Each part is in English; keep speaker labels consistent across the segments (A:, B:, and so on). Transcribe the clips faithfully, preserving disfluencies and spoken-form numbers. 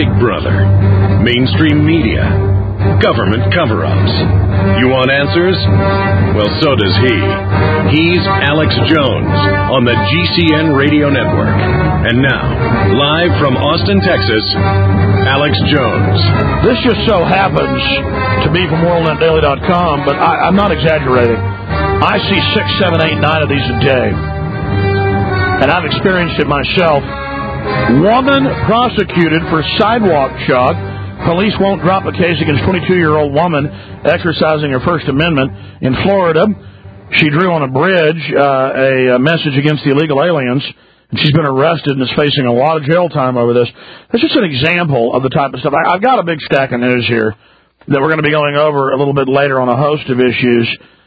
A: Big Brother, mainstream media, government cover-ups. You want answers? Well, so does he. He's Alex Jones on the G C N Radio Network. And now, live from Austin, Texas, Alex Jones.
B: This just so happens to be from world net daily dot com, but I, I'm not exaggerating. I see six, seven, eight, nine of these a day. And I've experienced it myself. Woman prosecuted for sidewalk chalk. Police won't drop a case against twenty-two-year-old woman exercising her First Amendment in Florida. She drew on a bridge uh, a, a message against the illegal aliens, and she's been arrested and is facing a lot of jail time over this. That's just an example of the type of stuff. I, I've got a big stack of news here that we're going to be going over a little bit later on a host of issues.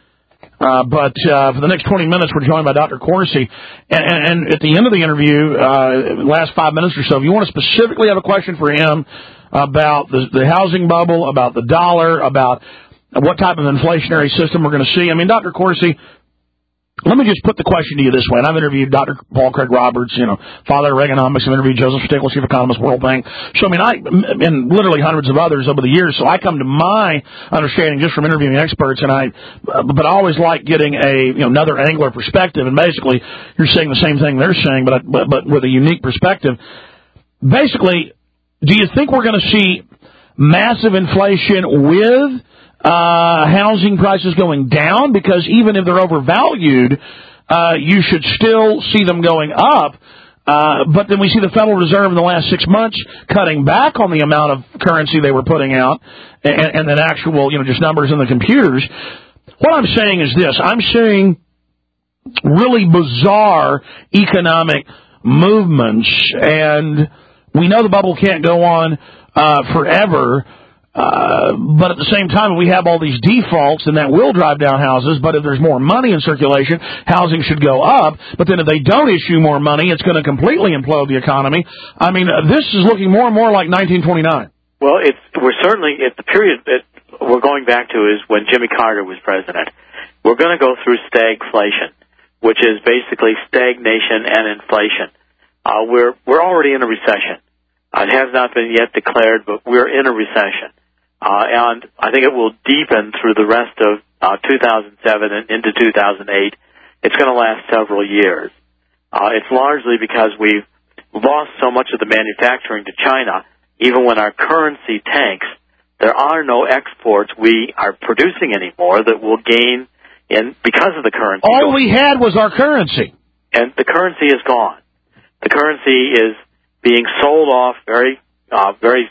B: Uh, but uh, for the next twenty minutes, we're joined by Doctor Corsi. And, and, and at the end of the interview, uh, last five minutes or so, if you want to specifically have a question for him about the, the housing bubble, about the dollar, about what type of inflationary system we're going to see. I mean, Doctor Corsi, let me just put the question to you this way. And I've interviewed Doctor Paul Craig Roberts, you know, father of Reaganomics. I've interviewed Joseph Stiglitz, chief economist, World Bank. So, I mean, I, and literally hundreds of others over the years. So I come to my understanding just from interviewing experts, and I, but I always like getting a, you know, another angular perspective. And basically, you're saying the same thing they're saying, but, but, but with a unique perspective. Basically, do you think we're going to see massive inflation with Uh, housing prices going down? Because even if they're overvalued, uh, you should still see them going up. Uh, but then we see the Federal Reserve in the last six months cutting back on the amount of currency they were putting out, and, and then actual, you know, just numbers in the computers. What I'm saying is this. I'm seeing really bizarre economic movements, and we know the bubble can't go on uh, forever. Uh, but at the same time, we have all these defaults, and that will drive down houses. But if there's more money in circulation, housing should go up. But then if they don't issue more money, it's going to completely implode the economy. I mean, uh, this is looking more and more like nineteen twenty-nine.
C: Well, it's, we're certainly, at the period that we're going back to is when Jimmy Carter was president. We're going to go through stagflation, which is basically stagnation and inflation. Uh, we're, we're already in a recession. Uh, it has not been yet declared, but we're in a recession. Uh, and I think it will deepen through the rest of uh, two thousand seven and into two thousand eight. It's going to last several years. Uh, it's largely because we've lost so much of the manufacturing to China. Even when our currency tanks, there are no exports we are producing anymore that will gain in because of the currency.
B: All we had was our currency.
C: And the currency is gone. The currency is being sold off very, uh, very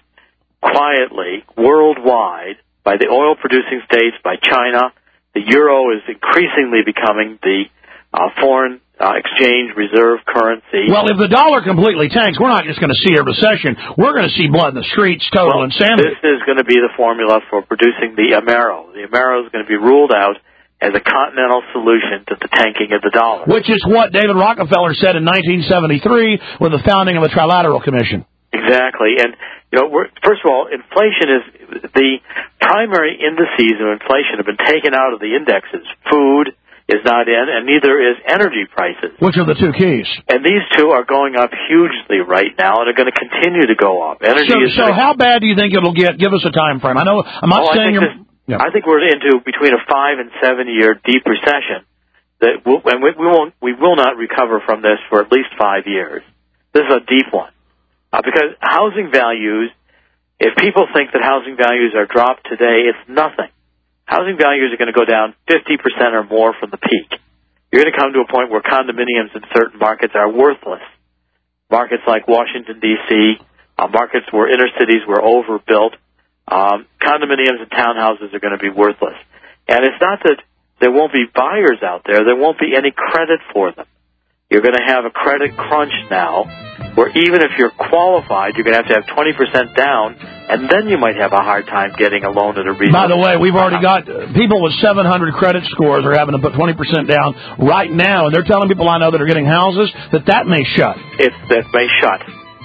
C: quietly worldwide by the oil-producing states, by China. The euro is increasingly becoming the uh, foreign uh, exchange reserve currency.
B: Well, if the dollar completely tanks, we're not just going to see a recession. We're going to see blood in the streets, total
C: well,
B: insanity.
C: This is going to be the formula for producing the Amero. The Amero is going to be ruled out as a continental solution to the tanking of the dollar.
B: Which is what David Rockefeller said in nineteen seventy-three with the founding of the Trilateral Commission.
C: Exactly. And, you know, we're, first of all, inflation is, the primary indices of inflation have been taken out of the indexes. Food is not in, and neither is energy prices.
B: Which are the two keys?
C: And these two are going up hugely right now, and are going to continue to go up. Energy
B: so,
C: is
B: so how bad do you think it'll get? Give us a time frame. I know, I'm not
C: oh,
B: saying
C: I
B: you're...
C: This, yeah. I think we're into between a five and seven year deep recession, that we'll, and we, we won't, we will not recover from this for at least five years. This is a deep one. Uh, because housing values, if people think that housing values are dropped today, it's nothing. Housing values are going to go down fifty percent or more from the peak. You're going to come to a point where condominiums in certain markets are worthless. Markets like Washington, D C, uh, markets where inner cities were overbuilt, um, condominiums and townhouses are going to be worthless. And it's not that there won't be buyers out there. There won't be any credit for them. You're going to have a credit crunch now, where even if you're qualified, you're going to have to have twenty percent down, and then you might have a hard time getting a loan at a reasonable.
B: By the way, we've already got people with seven hundred credit scores are having to put twenty percent down right now, and they're telling people I know that are getting houses that that may shut.
C: It that may shut.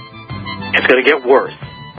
C: It's going to get worse.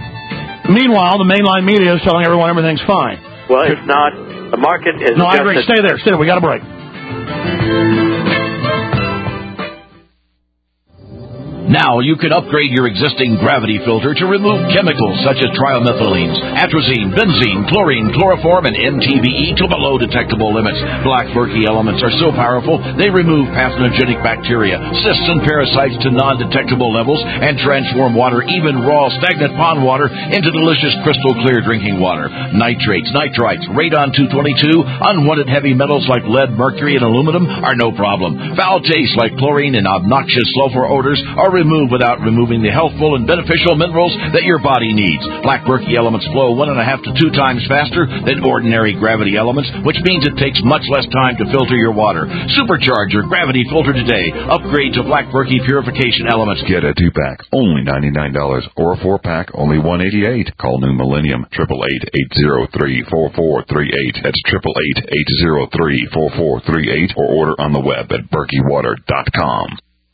B: Meanwhile, the mainline media is telling everyone everything's fine.
C: Well, it's not. The market is.
B: No, I agree. Stay there. Stay there. We got a break.
D: Now you can upgrade your existing gravity filter to remove chemicals such as trimethylenes, atrazine, benzene, chlorine, chloroform, and M T B E to below detectable limits. Black murky elements are so powerful they remove pathogenic bacteria, cysts, and parasites to non-detectable levels and transform water, even raw stagnant pond water, into delicious crystal clear drinking water. Nitrates, nitrites, radon two twenty-two, unwanted heavy metals like lead, mercury, and aluminum are no problem. Foul tastes like chlorine and obnoxious sulfur odors are removed without removing the healthful and beneficial minerals that your body needs. Black murky elements flow one and a half to two times faster than ordinary gravity elements, which means it takes much less time to filter your water. Supercharge your gravity filter today. Upgrade to Black murky purification elements.
E: Get a two-pack, only ninety-nine dollars, or a four-pack, only one hundred eighty-eight dollars. Call New Millennium, eight eight eight, eight zero three, four four three eight. That's eight eight eight, eight zero three, four four three eight, or order on the web at berkey water dot com.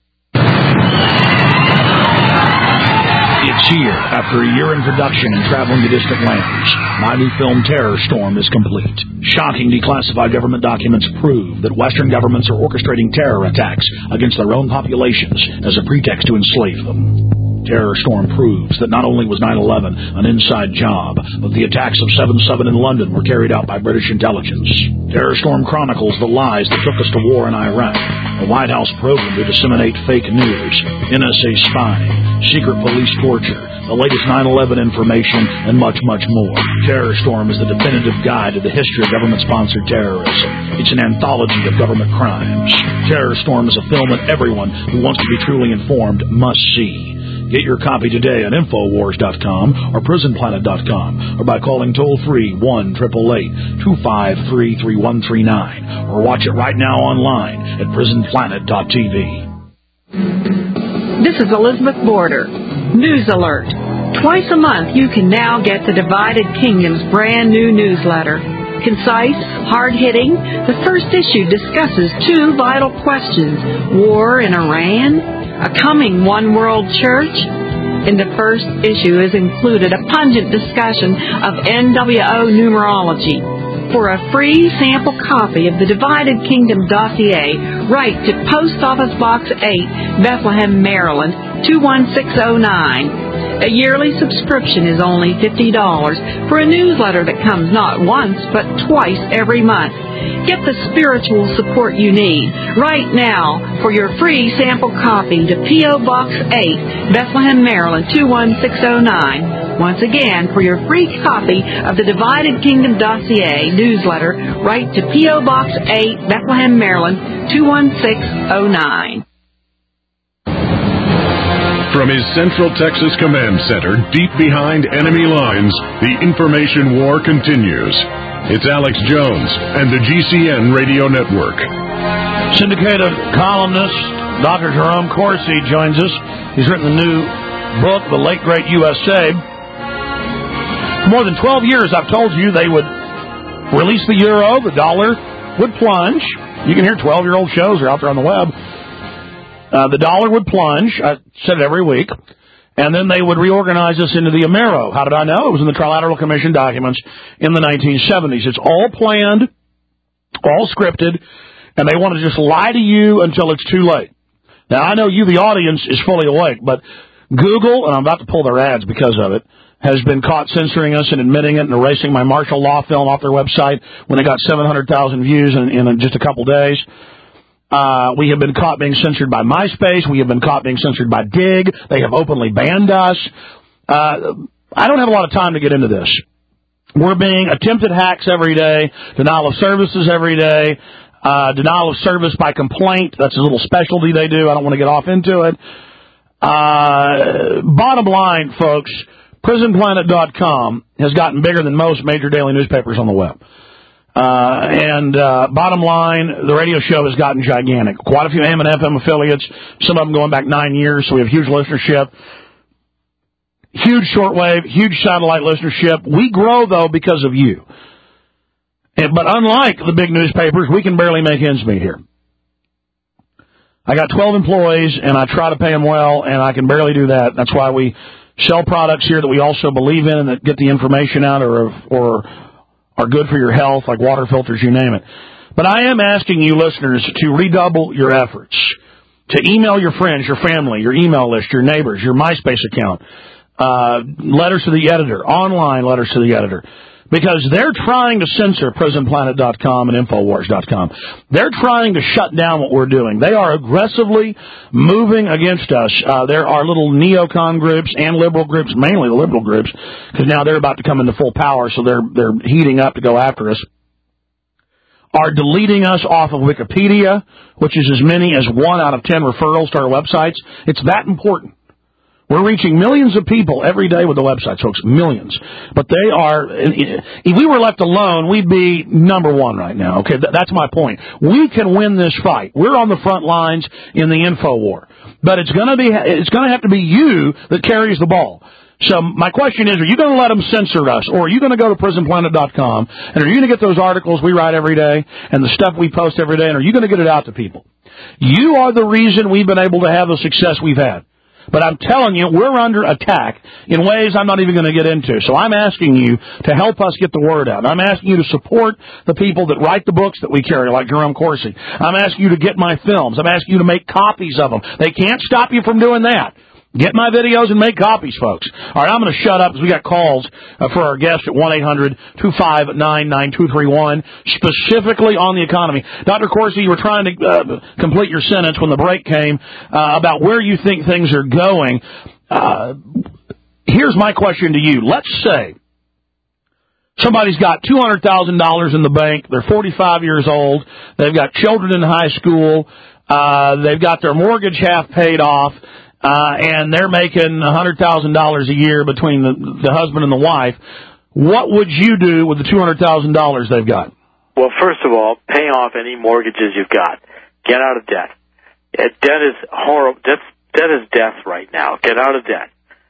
B: It's here. After a year in production and traveling to distant lands, my new film Terror Storm is complete. Shocking declassified government documents prove that Western governments are orchestrating terror attacks against their own populations as a pretext to enslave them. Terror Storm proves that not only was nine eleven an inside job, but the attacks of seven seven in London were carried out by British intelligence. Terror Storm chronicles the lies that took us to war in Iraq, a White House program to disseminate fake news, N S A spying, secret police torture, the latest nine eleven information, and much, much more. Terror Storm is the definitive guide to the history of government-sponsored terrorism. It's an anthology of government crimes. Terror Storm is a film that everyone who wants to be truly informed must see. Get your copy today at infowars dot com or prison planet dot com, or by calling toll-free one eight eight eight, two five three, three one three nine, or watch it right now online at prison planet dot t v.
F: This is Elizabeth Border. News alert. Twice a month you can now get the Divided Kingdom's brand new newsletter. Concise, hard-hitting, the first issue discusses two vital questions: war in Iran, a coming one-world church. In the first issue is included a pungent discussion of N W O numerology. For a free sample copy of the Divided Kingdom dossier, write to Post Office Box eight, Bethlehem, Maryland, two one six oh nine. A yearly subscription is only fifty dollars for a newsletter that comes not once, but twice every month. Get the spiritual support you need right now for your free sample copy to P O. Box eight, Bethlehem, Maryland, two one six oh nine. Once again, for your free copy of the Divided Kingdom dossier newsletter, write to P O. Box eight, Bethlehem, Maryland, two one six oh nine.
A: From his Central Texas Command Center, deep behind enemy lines, the information war continues. It's Alex Jones and the G C N Radio Network.
B: Syndicated columnist Doctor Jerome Corsi joins us. He's written the new book, The Late Great U S A. For more than twelve years, I've told you they would release the euro, the dollar would plunge. You can hear twelve-year-old shows are out there on the web. Uh, the dollar would plunge. I said it every week. And then they would reorganize us into the Amero. How did I know? It was in the Trilateral Commission documents in the nineteen seventies. It's all planned, all scripted, and they want to just lie to you until it's too late. Now, I know you, the audience, is fully awake, but Google, and I'm about to pull their ads because of it, has been caught censoring us and admitting it and erasing my martial law film off their website when they got seven hundred thousand views in, in just a couple days. Uh, we have been caught being censored by MySpace. We have been caught being censored by Dig. They have openly banned us. Uh, I don't have a lot of time to get into this. We're being attempted hacks every day, denial of services every day, uh, denial of service by complaint. That's a little specialty they do. I don't want to get off into it. Uh, bottom line, folks, prison planet dot com has gotten bigger than most major daily newspapers on the web. Uh, and, uh, bottom line, the radio show has gotten gigantic. Quite a few A M and F M affiliates, some of them going back nine years, so we have huge listenership. Huge shortwave, huge satellite listenership. We grow, though, because of you. And, but unlike the big newspapers, we can barely make ends meet here. I got twelve employees, and I try to pay them well, and I can barely do that. That's why we sell products here that we also believe in and that get the information out or, or, are good for your health, like water filters, you name it. But I am asking you listeners to redouble your efforts. to email your friends, your family, your email list, your neighbors, your MySpace account, uh, letters to the editor, online letters to the editor. Because they're trying to censor prison planet dot com and infowars dot com. They're trying to shut down what we're doing. They are aggressively moving against us. Uh, there are little neocon groups and liberal groups, mainly the liberal groups, because now they're about to come into full power, so they're they're heating up to go after us. Are deleting us off of Wikipedia, which is as many as one out of ten referrals to our websites. It's that important. We're reaching millions of people every day with the websites, folks, millions. But they are, if we were left alone, we'd be number one right now, okay? That's my point. We can win this fight. We're on the front lines in the info war. But it's gonna be, it's gonna have to be you that carries the ball. So my question is, are you going to let them censor us, or are you going to go to prison planet dot com, and are you going to get those articles we write every day, and the stuff we post every day, and are you going to get it out to people? You are the reason we've been able to have the success we've had. But I'm telling you, we're under attack in ways I'm not even going to get into. So I'm asking you to help us get the word out. I'm asking you to support the people that write the books that we carry, like Jerome Corsi. I'm asking you to get my films. I'm asking you to make copies of them. They can't stop you from doing that. Get my videos and make copies, folks. All right, I'm going to shut up because we got calls uh, for our guests at one eight hundred two five nine nine two three one, specifically on the economy. Doctor Corsi, you were trying to uh, complete your sentence when the break came uh, about where you think things are going. Uh, here's my question to you. Let's say somebody's got two hundred thousand dollars in the bank. They're forty-five years old. They've got children in high school. Uh, they've got their mortgage half paid off. Uh, and they're making one hundred thousand dollars a year between the, the husband and the wife. What would you do with the two hundred thousand dollars they've got?
C: Well, first of all, pay off any mortgages you've got. Get out of debt. Debt is horrible. Debt, debt is death right now. Get out of debt,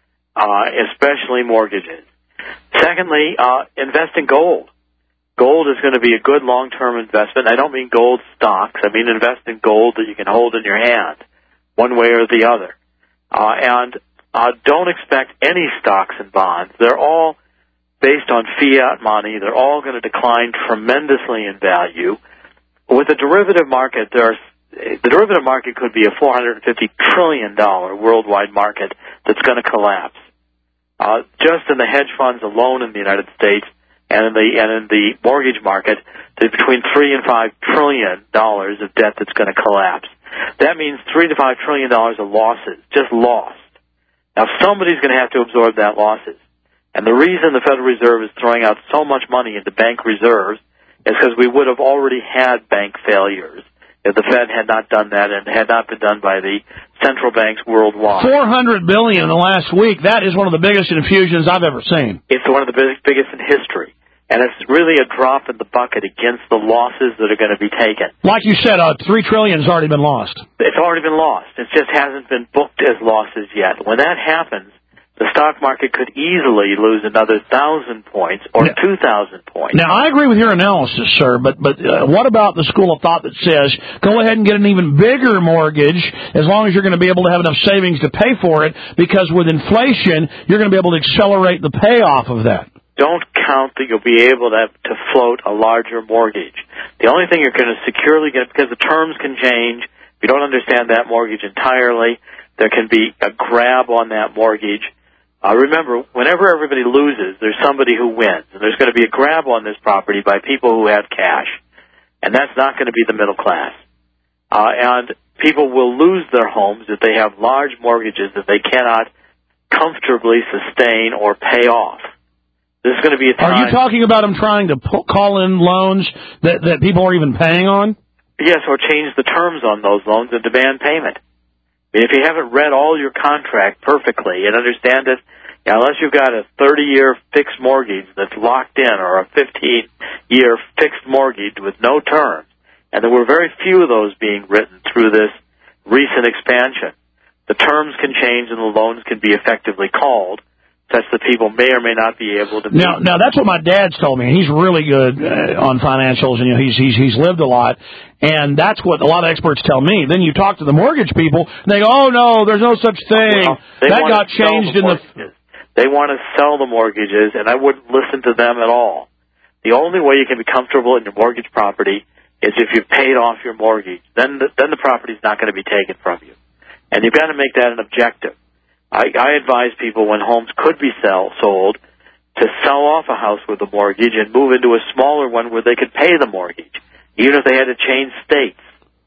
C: uh, especially mortgages. Secondly, uh, invest in gold. Gold is going to be a good long-term investment. I don't mean gold stocks. I mean invest in gold that you can hold in your hand, one way or the other. Uh, and uh, don't expect any stocks and bonds. They're all based on fiat money. They're all going to decline tremendously in value. With the derivative market, there's, the derivative market could be a four hundred fifty trillion dollars worldwide market that's going to collapse. Uh, just in the hedge funds alone in the United States and in the and in the mortgage market, there's between three and five trillion dollars of debt that's going to collapse. That means three to five trillion dollars of losses, just lost. Now, somebody's going to have to absorb that losses. And the reason the Federal Reserve is throwing out so much money into bank reserves is because we would have already had bank failures if the Fed had not done that and had not been done by the central banks worldwide.
B: four hundred billion dollars in the last week. That is one of the biggest infusions I've ever seen.
C: It's one of the biggest in history. And it's really a drop in the bucket against the losses that are going to be taken.
B: Like you said, uh, three trillion dollars has already been lost.
C: It's already been lost. It just hasn't been booked as losses yet. When that happens, the stock market could easily lose another thousand points or now, two thousand points.
B: Now, I agree with your analysis, sir, but but uh, what about the school of thought that says go ahead and get an even bigger mortgage as long as you're going to be able to have enough savings to pay for it, because with inflation, you're going to be able to accelerate the payoff of that?
C: Don't count that you'll be able to, to float a larger mortgage. The only thing you're going to securely get, because the terms can change, if you don't understand that mortgage entirely, there can be a grab on that mortgage. Uh, remember, whenever everybody loses, there's somebody who wins. And there's going to be a grab on this property by people who have cash. And that's not going to be the middle class. Uh, and people will lose their homes if they have large mortgages that they cannot comfortably sustain or pay off. This is going to be a time.
B: Are you talking about them trying to pull, call in loans that, that people are even paying on?
C: Yes, or change the terms on those loans and demand payment. I mean, if you haven't read all your contract perfectly and understand it, you know, unless you've got a thirty-year fixed mortgage that's locked in, or a fifteen-year fixed mortgage with no terms, and there were very few of those being written through this recent expansion, the terms can change and the loans can be effectively called, such that people may or may not be able to.
B: Now, now that's what my dad's told me. He's really good uh, on financials, and you know, he's he's he's lived a lot, and that's what a lot of experts tell me. Then you talk to the mortgage people, and they go, "Oh no, there's no such thing."
C: Well,
B: that got changed
C: the
B: in the.
C: They want to sell the mortgages, and I wouldn't listen to them at all. The only way you can be comfortable in your mortgage property is if you've paid off your mortgage, then the, then the property's not going to be taken from you. And you've got to make that an objective. I, I advise people when homes could be sell, sold to sell off a house with a mortgage and move into a smaller one where they could pay the mortgage, even if they had to change states,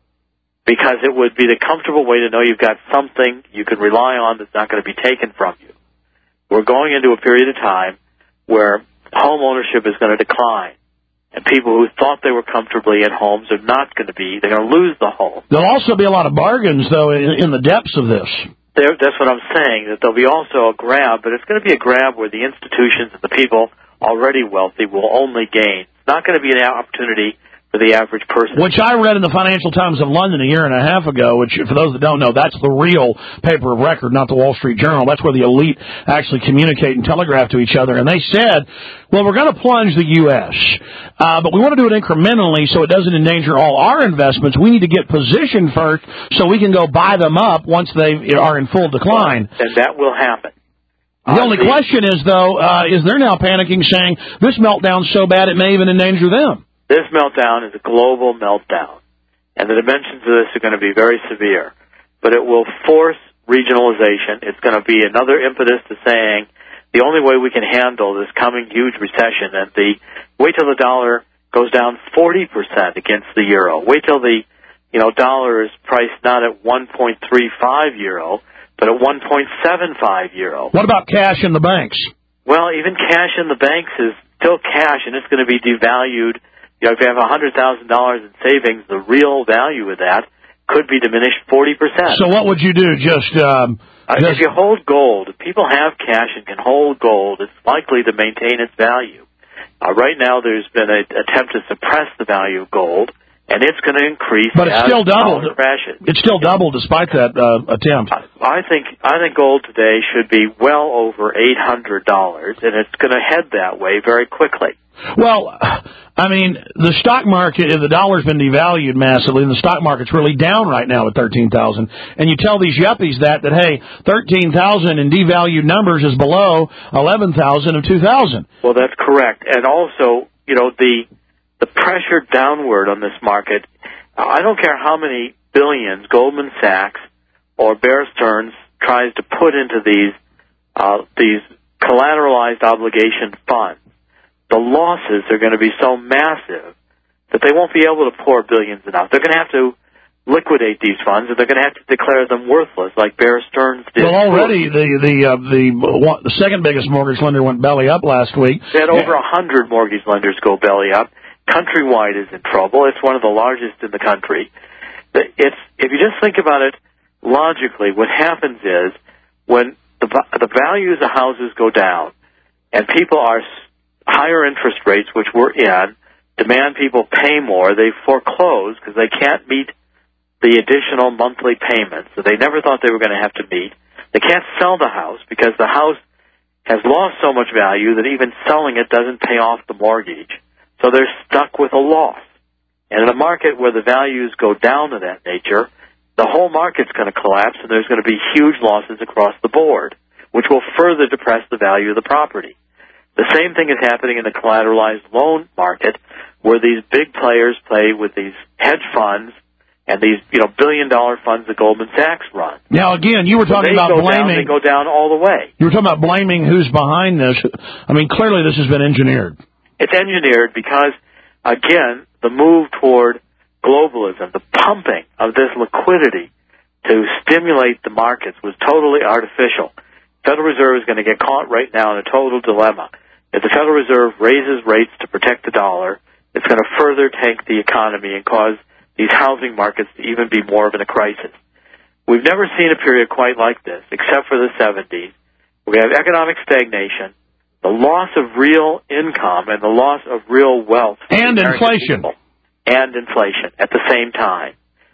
C: because it would be the comfortable way to know you've got something you can rely on that's not going to be taken from you. We're going into a period of time where home ownership is going to decline, and people who thought they were comfortably in homes are not going to be. They're going to lose the home.
B: There'll also be a lot of bargains, though, in, in the depths of this.
C: There, that's what I'm saying, that there'll be also a grab, but it's going to be a grab where the institutions and the people already wealthy will only gain. It's not going to be an opportunity for the average person.
B: Which I read in the Financial Times of London a year and a half ago, which, for those that don't know, that's the real paper of record, not the Wall Street Journal. That's where the elite actually communicate and telegraph to each other. And they said, well, we're going to plunge the U S, uh, but we want to do it incrementally so it doesn't endanger all our investments. We need to get positioned first so we can go buy them up once they are in full decline.
C: And that will happen.
B: The uh, only the, question is, though, uh, is they're now panicking, saying this meltdown's so bad it may even endanger them.
C: This meltdown is a global meltdown, and the dimensions of this are going to be very severe. But it will force regionalization. It's going to be another impetus to saying the only way we can handle this coming huge recession, and the wait till the dollar goes down forty percent against the euro. Wait till the you know dollar is priced not at one point three five euro, but at one point seven five euro.
B: What about cash in the banks?
C: Well, even cash in the banks is still cash, and it's going to be devalued. You know, if you have one hundred thousand dollars in savings, the real value of that could be diminished forty percent.
B: So what would you do? Just, um,
C: If
B: just...
C: you hold gold, if people have cash and can hold gold, it's likely to maintain its value. Uh, right now, there's been an attempt to suppress the value of gold, and it's going to increase.
B: But it's still doubled.
C: Crashes.
B: It's still doubled despite that uh, attempt.
C: I, I think I think gold today should be well over eight hundred dollars, and it's going to head that way very quickly.
B: Well, I mean, the stock market, the dollar's been devalued massively, and the stock market's really down right now at thirteen thousand. And you tell these yuppies that, that hey, thirteen thousand in devalued numbers is below eleven thousand of two thousand.
C: Well, that's correct. And also, you know, the the pressure downward on this market, I don't care how many billions Goldman Sachs or Bear Stearns tries to put into these uh, these collateralized obligation funds. The losses are going to be so massive that they won't be able to pour billions enough. They're going to have to liquidate these funds, and they're going to have to declare them worthless, like Bear Stearns did.
B: Well, already the the uh, the one, the second biggest mortgage lender went belly up last week.
C: They had over a hundred mortgage lenders go belly up. Countrywide is in trouble. It's one of the largest in the country. It's if you just think about it logically, what happens is when the the values of houses go down, and people are higher interest rates, which we're in, demand people pay more, they foreclose because they can't meet the additional monthly payments that they never thought they were going to have to meet. They can't sell the house because the house has lost so much value that even selling it doesn't pay off the mortgage. So they're stuck with a loss. And in a market where the values go down to that nature, the whole market's going to collapse, and there's going to be huge losses across the board, which will further depress the value of the property. The same thing is happening in the collateralized loan market, where these big players play with these hedge funds and these, you know, billion-dollar funds that Goldman Sachs run.
B: Now, again, you were talking about blaming.
C: Down, they go down all the way.
B: You were talking about blaming who's behind this. I mean, clearly this has been engineered.
C: It's engineered because, again, the move toward globalism, the pumping of this liquidity to stimulate the markets was totally artificial. Federal Reserve is going to get caught right now in a total dilemma. If the Federal Reserve raises rates to protect the dollar, it's going to further tank the economy and cause these housing markets to even be more of in a crisis. We've never seen a period quite like this, except for the seventies. We have economic stagnation, the loss of real income, and the loss of real wealth.
B: And inflation.
C: People, and inflation at the same time.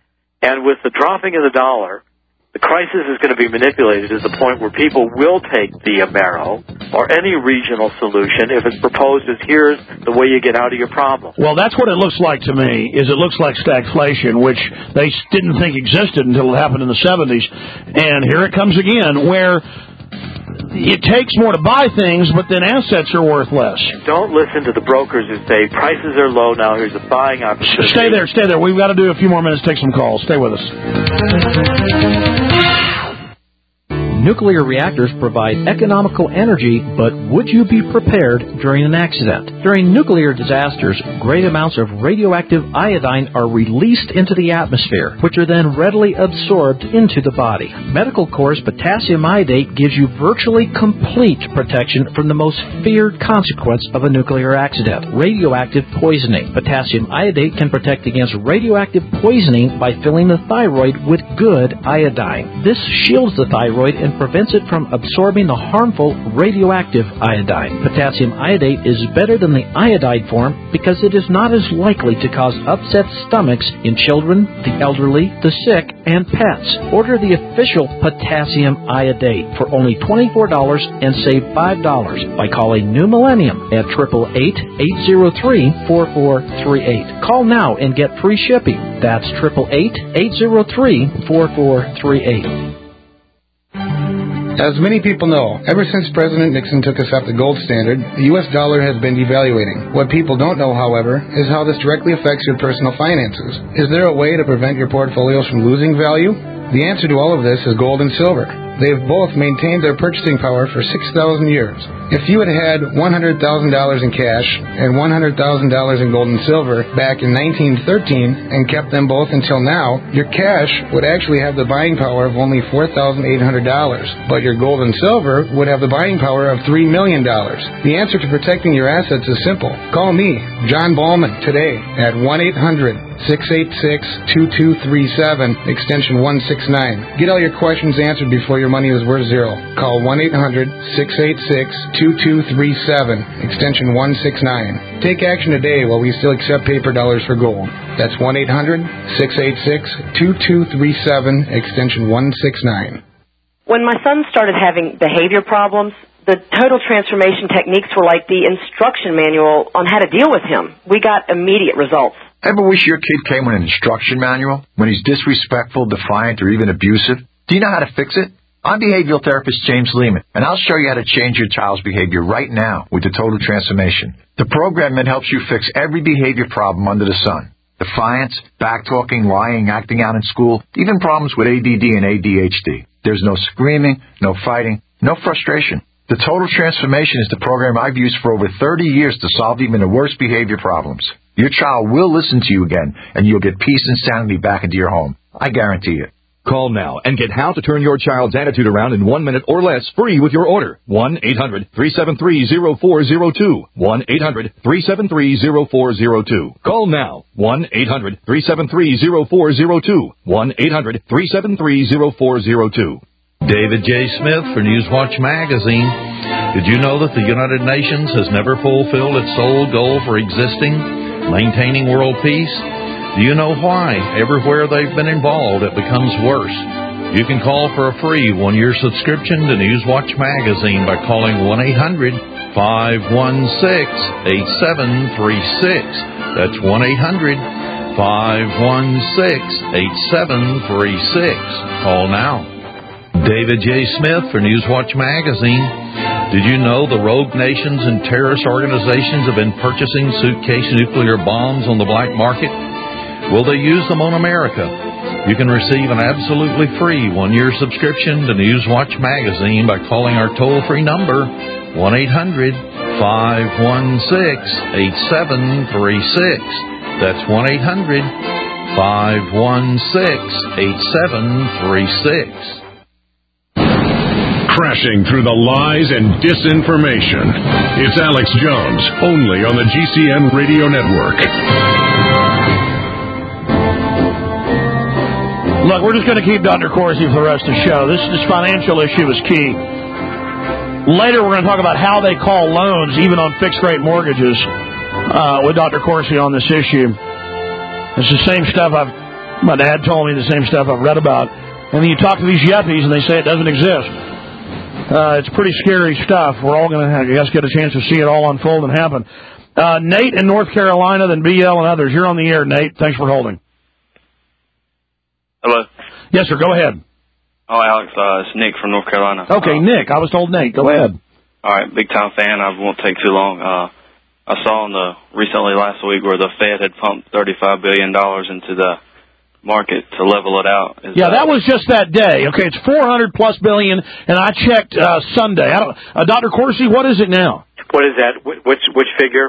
C: And with the dropping of the dollar, the crisis is going to be manipulated to the point where people will take the Amero or any regional solution if it's proposed as here's the way you get out of your problem.
B: Well, that's what it looks like to me, is it looks like stagflation, which they didn't think existed until it happened in the seventies. And here it comes again, where it takes more to buy things, but then assets are worth less.
C: Don't listen to the brokers who say prices are low now, here's a buying opportunity.
B: Stay there, stay there. We've got to do a few more minutes, take some calls. Stay with us.
G: Nuclear reactors provide economical energy, but would you be prepared during an accident? During nuclear disasters, great amounts of radioactive iodine are released into the atmosphere, which are then readily absorbed into the body. Medical Corps' potassium iodate gives you virtually complete protection from the most feared consequence of a nuclear accident, radioactive poisoning. Potassium iodate can protect against radioactive poisoning by filling the thyroid with good iodine. This shields the thyroid and prevents it from absorbing the harmful radioactive iodine. Potassium iodate is better than the iodide form because it is not as likely to cause upset stomachs in children, the elderly, the sick, and pets. Order the official potassium iodate for only twenty-four dollars and save five dollars by calling New Millennium at eight eight eight, eight zero three, four four three eight. Call now and get free shipping. That's eight eight eight, eight zero three, four four three eight.
H: As many people know, ever since President Nixon took us off the gold standard, the U S dollar has been devaluating. What people don't know, however, is how this directly affects your personal finances. Is there a way to prevent your portfolios from losing value? The answer to all of this is gold and silver. They have both maintained their purchasing power for six thousand years. If you had had one hundred thousand dollars in cash and one hundred thousand dollars in gold and silver back in nineteen thirteen and kept them both until now, your cash would actually have the buying power of only four thousand eight hundred dollars, but your gold and silver would have the buying power of three million dollars. The answer to protecting your assets is simple. Call me, John Ballman, today at one eight hundred, six eight six, two two three seven, extension one six nine. Get all your questions answered before your money is worth zero. Call one eight hundred, six eight six, two two three seven, extension one six nine. Take action today while we still accept paper dollars for gold. That's one eight hundred, six eight six, two two three seven, extension one six nine.
I: When my son started having behavior problems, the total transformation techniques were like the instruction manual on how to deal with him. We got immediate results.
J: Ever wish your kid came with an instruction manual when he's disrespectful, defiant, or even abusive? Do you know how to fix it? I'm behavioral therapist James Lehman, and I'll show you how to change your child's behavior right now with the Total Transformation. The program that helps you fix every behavior problem under the sun. Defiance, backtalking, lying, acting out in school, even problems with A D D and A D H D. There's no screaming, no fighting, no frustration. The Total Transformation is the program I've used for over thirty years to solve even the worst behavior problems. Your child will listen to you again, and you'll get peace and sanity back into your home. I guarantee it.
K: Call now and get how to turn your child's attitude around in one minute or less free with your order. one eight hundred, three seven three, zero four zero two. one eight hundred, three seven three, zero four zero two. Call now. one eight hundred, three seven three, zero four zero two. one eight hundred, three seven three, zero four zero two.
L: David J. Smith for Newswatch Magazine. Did you know that the United Nations has never fulfilled its sole goal for existing, maintaining world peace? Do you know why? Everywhere they've been involved, it becomes worse. You can call for a free one-year subscription to Newswatch Magazine by calling one eight hundred, five one six, eight seven three six. That's one eight hundred, five one six, eight seven three six. Call now. David J. Smith for Newswatch Magazine. Did you know the rogue nations and terrorist organizations have been purchasing suitcase nuclear bombs on the black market? Will they use them on America? You can receive an absolutely free one-year subscription to Newswatch Magazine by calling our toll-free number, one eight hundred, five one six, eight seven three six. That's one eight hundred, five one six, eight seven three six.
A: Crashing through the lies and disinformation. It's Alex Jones, only on the G C N Radio Network.
B: Look, we're just going to keep Doctor Corsi for the rest of the show. This, this financial issue is key. Later, we're going to talk about how they call loans, even on fixed-rate mortgages, uh, with Doctor Corsi on this issue. It's the same stuff I've, my dad told me, the same stuff I've read about. And then you talk to these yuppies, and they say it doesn't exist. Uh, it's pretty scary stuff. We're all going to, I guess, get a chance to see it all unfold and happen. Uh, Nate in North Carolina, then B L and others. You're on the air, Nate. Thanks for holding.
M: Hello.
B: Yes, sir. Go ahead.
M: Oh, Alex, uh, it's Nick from North Carolina.
B: Okay,
M: uh,
B: Nick. I was told Nate. Go ahead.
M: All right, big-time fan. I won't take too long. Uh, I saw in the recently last week where the Fed had pumped thirty-five billion dollars into the market to level it out. Is
B: yeah, that was just that day. Okay, it's four hundred plus billion, and I checked uh, Sunday. I don't, uh, Doctor Corsi, what is it now?
C: What is that? Wh- Which which figure?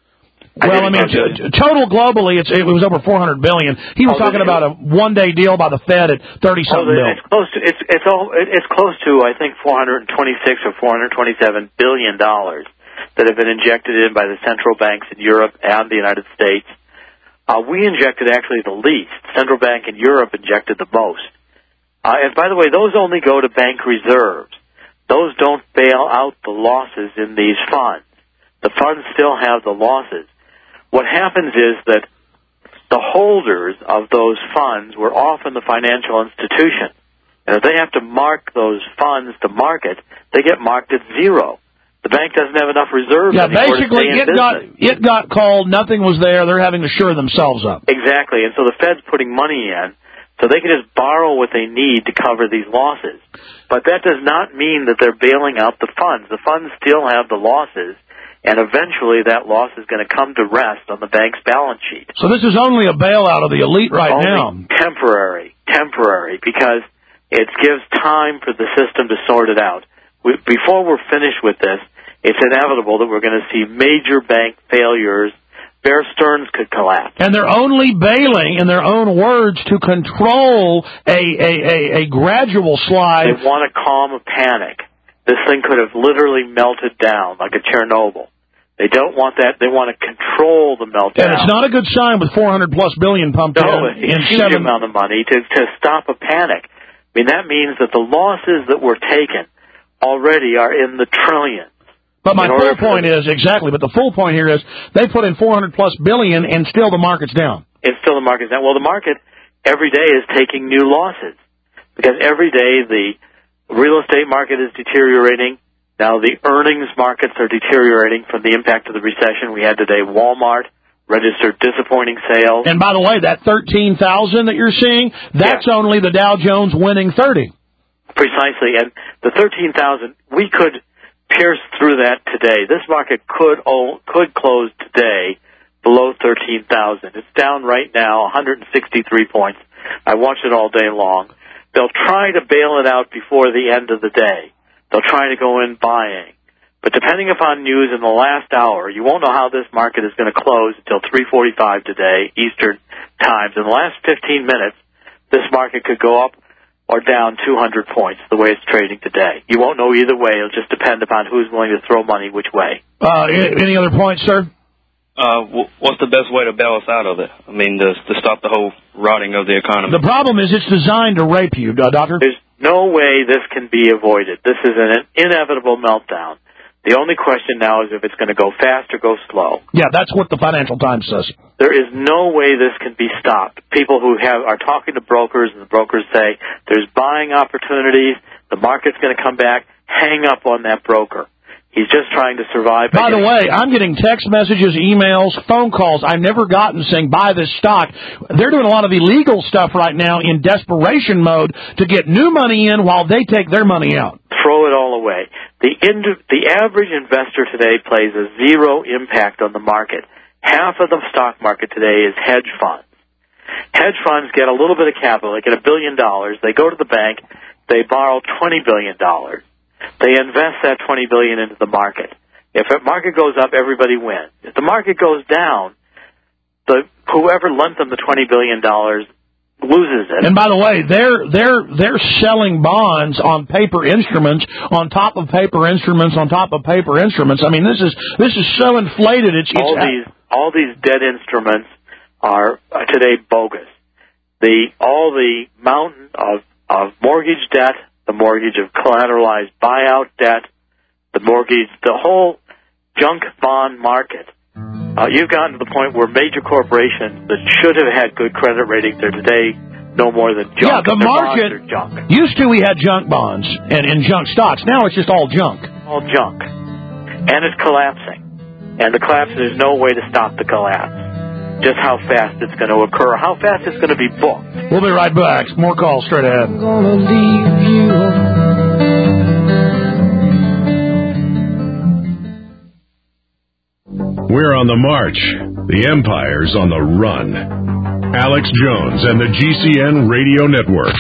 B: Well, I, I mean, t- total globally, it's, it was over four hundred billion. He was oh, talking about a one-day deal by the Fed at thirty something
C: oh,
B: billion.
C: It's close to it's it's all it's close to I think four hundred twenty-six or four hundred twenty-seven billion dollars that have been injected in by the central banks in Europe and the United States. Uh, we injected actually the least. Central Bank in Europe injected the most. Uh, and by the way, those only go to bank reserves. Those don't bail out the losses in these funds. The funds still have the losses. What happens is that the holders of those funds were often the financial institution. And if they have to mark those funds to market, they get marked at zero. The bank doesn't have enough reserves
B: yeah,
C: anymore
B: basically
C: to stay in
B: it got
C: business.
B: it got called, nothing was there, they're having to shore themselves up.
C: Exactly, and so the Fed's putting money in, so they can just borrow what they need to cover these losses. But that does not mean that they're bailing out the funds. The funds still have the losses, and eventually that loss is going to come to rest on the bank's balance sheet.
B: So this is only a bailout of the elite right
C: only
B: now.
C: Temporary, temporary, because it gives time for the system to sort it out. We, before we're finished with this, it's inevitable that we're going to see major bank failures. Bear Stearns could collapse.
B: And they're only bailing, in their own words, to control a, a, a, a gradual slide.
C: They want to calm a panic. This thing could have literally melted down like a Chernobyl. They don't want that. They want to control the meltdown.
B: And it's not a good sign with four hundred plus billion pumped
C: no,
B: in.
C: in
B: in
C: huge
B: seven...
C: amount of money to, to stop a panic. I mean, that means that the losses that were taken already are in the trillions.
B: But my full point is, exactly, but the full point here is they put in four hundred plus billion and still the market's down.
C: It's still the market's down. Well, the market every day is taking new losses because every day the real estate market is deteriorating. Now the earnings markets are deteriorating from the impact of the recession. We had today Walmart registered disappointing sales.
B: And by the way, that thirteen thousand that you're seeing, that's yeah. only the Dow Jones winning thirty.
C: Precisely. And the thirteen thousand, we could pierce through that today. This market could could close today below thirteen thousand. It's down right now one hundred sixty-three points. I watch it all day long. They'll try to bail it out before the end of the day. They'll try to go in buying. But depending upon news in the last hour, you won't know how this market is going to close until three forty-five today, Eastern times. In the last fifteen minutes, this market could go up or down two hundred points, the way it's trading today. You won't know either way. It'll just depend upon who's willing to throw money which way.
B: Uh, any other points, sir?
M: Uh, what's the best way to bail us out of it? I mean, to, to stop the whole rotting of the economy.
B: The problem is it's designed to rape you, uh, Doctor.
C: There's no way this can be avoided. This is an inevitable meltdown. The only question now is if it's going to go fast or go slow.
B: Yeah, that's what the Financial Times says.
C: There is no way this can be stopped. People who have are talking to brokers, and the brokers say there's buying opportunities, the market's going to come back, hang up on that broker. He's just trying to survive.
B: By the way, I'm getting text messages, emails, phone calls I've never gotten saying buy this stock. They're doing a lot of illegal stuff right now in desperation mode to get new money in while they take their money out.
C: Throw it all away. The ind- the average investor today plays a zero impact on the market. Half of the stock market today is hedge funds. Hedge funds get a little bit of capital. They get a billion dollars. They go to the bank. They borrow twenty billion dollars. They invest that twenty billion dollars into the market. If the market goes up, everybody wins. If the market goes down, the whoever lent them the twenty billion dollars loses it.
B: And by the way, they're they're they're selling bonds on paper instruments on top of paper instruments on top of paper instruments. I mean, this is this is so inflated. It's, it's
C: all these all these debt instruments are uh, today bogus. The all the mountain of of mortgage debt, the mortgage of collateralized buyout debt, the mortgage, the whole junk bond market. Uh, you've gotten to the point where major corporations that should have had good credit ratings are today no more than junk.
B: Yeah, the
C: Their
B: market
C: bonds are junk.
B: Used to we had junk bonds and, and junk stocks. Now it's just all junk.
C: All junk. And it's collapsing. And the collapse, there's no way to stop the collapse. just how fast it's going to occur, how fast it's going to be booked.
B: We'll be right back. More calls straight ahead.
N: I'm gonna leave you.
A: We're on the march. The Empire's on the run. Alex Jones and the G C N Radio Network.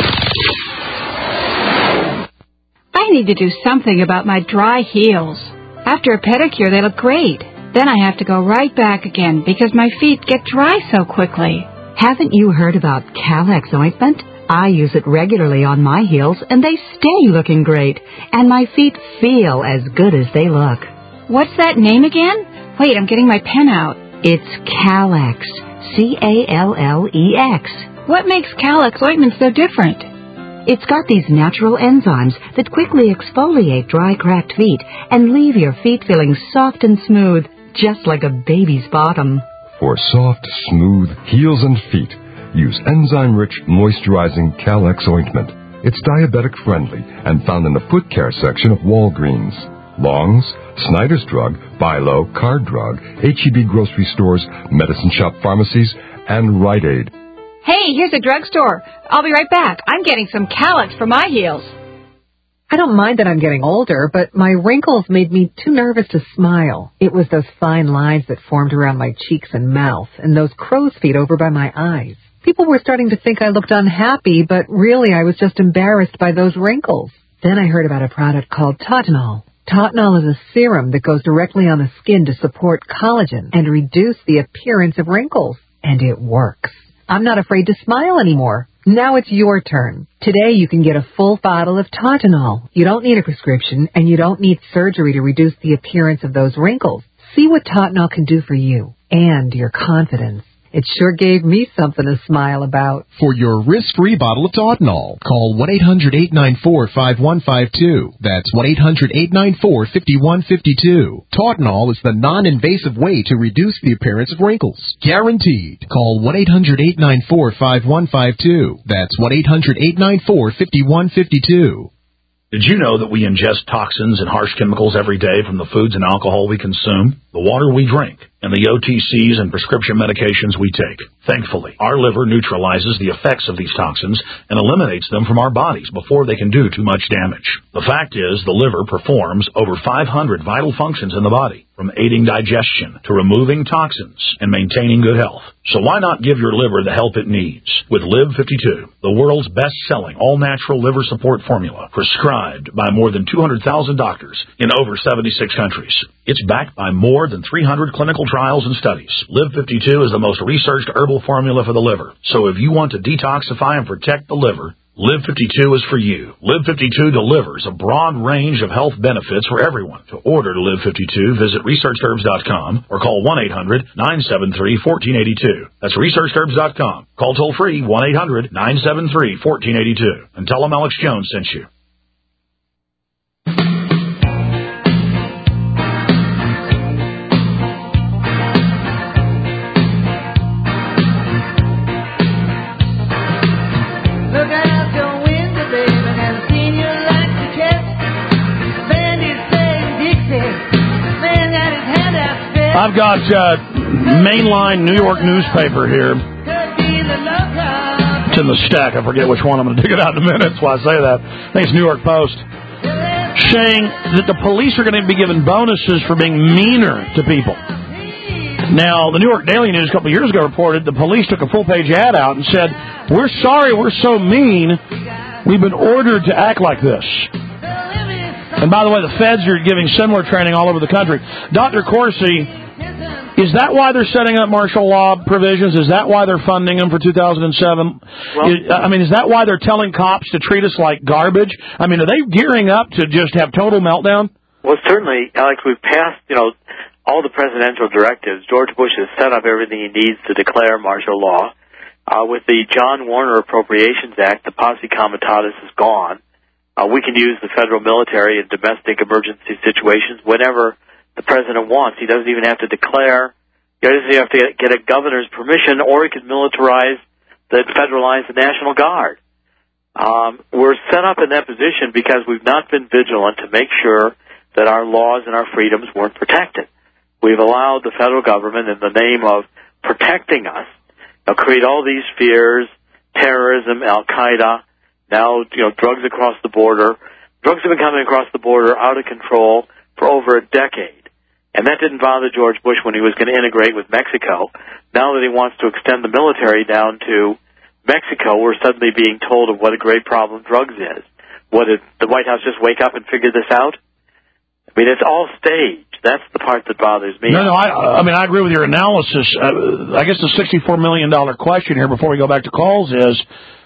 F: I need to do something about my dry heels. After a pedicure, they look great. Then I have to go right back again because my feet get dry so quickly.
O: Haven't you heard about Calex ointment? I use it regularly on my heels, and they stay looking great. And my feet feel as good as they look.
F: What's that name again? Wait, I'm getting my pen out.
O: It's Calex. C A L L E X.
F: What makes Calex ointment so different?
O: It's got these natural enzymes that quickly exfoliate dry, cracked feet and leave your feet feeling soft and smooth, just like a baby's bottom.
P: For soft, smooth heels and feet, use enzyme-rich, moisturizing Calex ointment. It's diabetic-friendly and found in the foot care section of Walgreens, Long's, Snyder's Drug, Bilo, Card Drug, H E B grocery stores, medicine shop pharmacies, and Rite Aid.
F: Hey, here's a drugstore. I'll be right back. I'm getting some Calex for my heels.
Q: I don't mind that I'm getting older, but my wrinkles made me too nervous to smile. It was those fine lines that formed around my cheeks and mouth, and those crow's feet over by my eyes. People were starting to think I looked unhappy, but really I was just embarrassed by those wrinkles. Then I heard about a product called Tautanol. Tautanol is a serum that goes directly on the skin to support collagen and reduce the appearance of wrinkles. And it works. I'm not afraid to smile anymore. Now it's your turn. Today you can get a full bottle of Tautanol. You don't need a prescription, and you don't need surgery to reduce the appearance of those wrinkles. See what Tautanol can do for you and your confidence. It sure gave me something to smile about.
R: For your risk-free bottle of Tautanol, call one eight hundred eight nine four five one five two. That's one eight hundred eight nine four five one five two. Tautanol is the non-invasive way to reduce the appearance of wrinkles. Guaranteed. Call one eight hundred eight nine four five one five two. That's one eight hundred eight nine four five one five two.
B: Did you know that we ingest toxins and harsh chemicals every day from the foods and alcohol we consume, the water we drink, and the O T Cs and prescription medications we take? Thankfully, our liver neutralizes the effects of these toxins and eliminates them from our bodies before they can do too much damage. The fact is, the liver performs over five hundred vital functions in the body, from aiding digestion to removing toxins and maintaining good health. So why not give your liver the help it needs with Live fifty-two, the world's best-selling all-natural liver support formula, prescribed by more than two hundred thousand doctors in over seventy-six countries. It's backed by more than three hundred clinical trials and studies. Live fifty-two is the most researched herbal formula for the liver. So if you want to detoxify and protect the liver, Live fifty-two is for you. Live fifty-two delivers a broad range of health benefits for everyone. To order Live fifty-two, visit researched herbs dot com or call one eight hundred nine seven three one four eight two. That's researched herbs dot com. Call toll-free one eight hundred nine seven three one four eight two and tell them Alex Jones sent you. I've got uh, mainline New York newspaper here. It's in the stack. I forget which one. I'm going to dig it out in a minute. That's why I say that. I think it's New York Post. Saying that the police are going to be given bonuses for being meaner to people. Now, the New York Daily News a couple of years ago reported the police took a full-page ad out and said, "We're sorry we're so mean. We've been ordered to act like this." And by the way, the feds are giving similar training all over the country. Doctor Corsi, is that why they're setting up martial law provisions? Is that why they're funding them for two thousand seven? Well, is, I mean, is that why they're telling cops to treat us like garbage? I mean, are they gearing up to just have total meltdown?
C: Well, certainly, Alex, we've passed, you know, all the presidential directives. George Bush has set up everything he needs to declare martial law. Uh, with the John Warner Appropriations Act, the posse comitatus is gone. Uh, we can use the federal military in domestic emergency situations whenever the president wants. He doesn't even have to declare. He doesn't even have to get a governor's permission, or he can militarize, the federalize the National Guard. Um, we're set up in that position because we've not been vigilant to make sure that our laws and our freedoms weren't protected. We've allowed the federal government, in the name of protecting us. They'll create all these fears, terrorism, Al-Qaeda, now, you know, drugs across the border. Drugs have been coming across the border out of control for over a decade. And that didn't bother George Bush when he was going to integrate with Mexico. Now that he wants to extend the military down to Mexico, we're suddenly being told of what a great problem drugs is. What, did the White House just wake up and figure this out? I mean, it's all staged. That's the part that bothers me.
B: No, no, I, I mean, I agree with your analysis. Uh, I guess the sixty-four million dollars question here before we go back to calls is,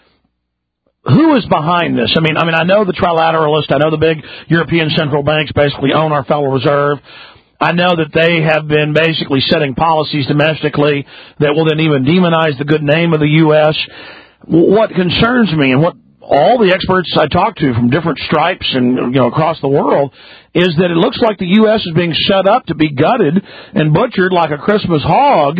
B: who is behind this? I mean, I mean, I know the trilateralists. I know the big European central banks basically own our Federal Reserve. I know that they have been basically setting policies domestically that will then even demonize the good name of the U S. What concerns me and what all the experts I talk to from different stripes and, you know, across the world is that it looks like the U S is being set up to be gutted and butchered like a Christmas hog.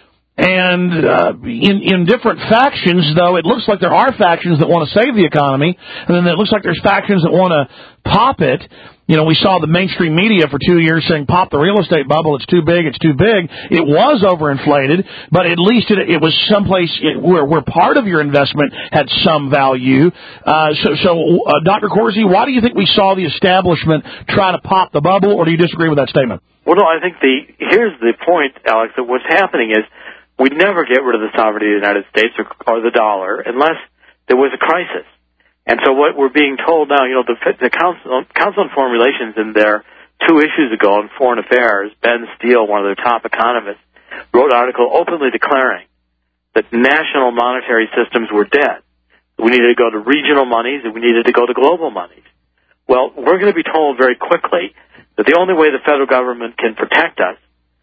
B: And uh, in, in different factions, though, it looks like there are factions that want to save the economy, and then it looks like there's factions that want to pop it. You know, we saw the mainstream media for two years saying, pop the real estate bubble, it's too big, it's too big. It was overinflated, but at least it, it was someplace where, where part of your investment had some value. Uh, so, so uh, Doctor Corsi, why do you think we saw the establishment try to pop the bubble, or do you disagree with that statement?
C: Well, no, I think the here's the point, Alex, that what's happening is we'd never get rid of the sovereignty of the United States or, or the dollar unless there was a crisis. And so what we're being told now, you know, the, the Council, Council on Foreign Relations in their two issues ago on Foreign Affairs, Ben Steele, one of their top economists, wrote an article openly declaring that national monetary systems were dead. We needed to go to regional monies and we needed to go to global monies. Well, we're going to be told very quickly that the only way the federal government can protect us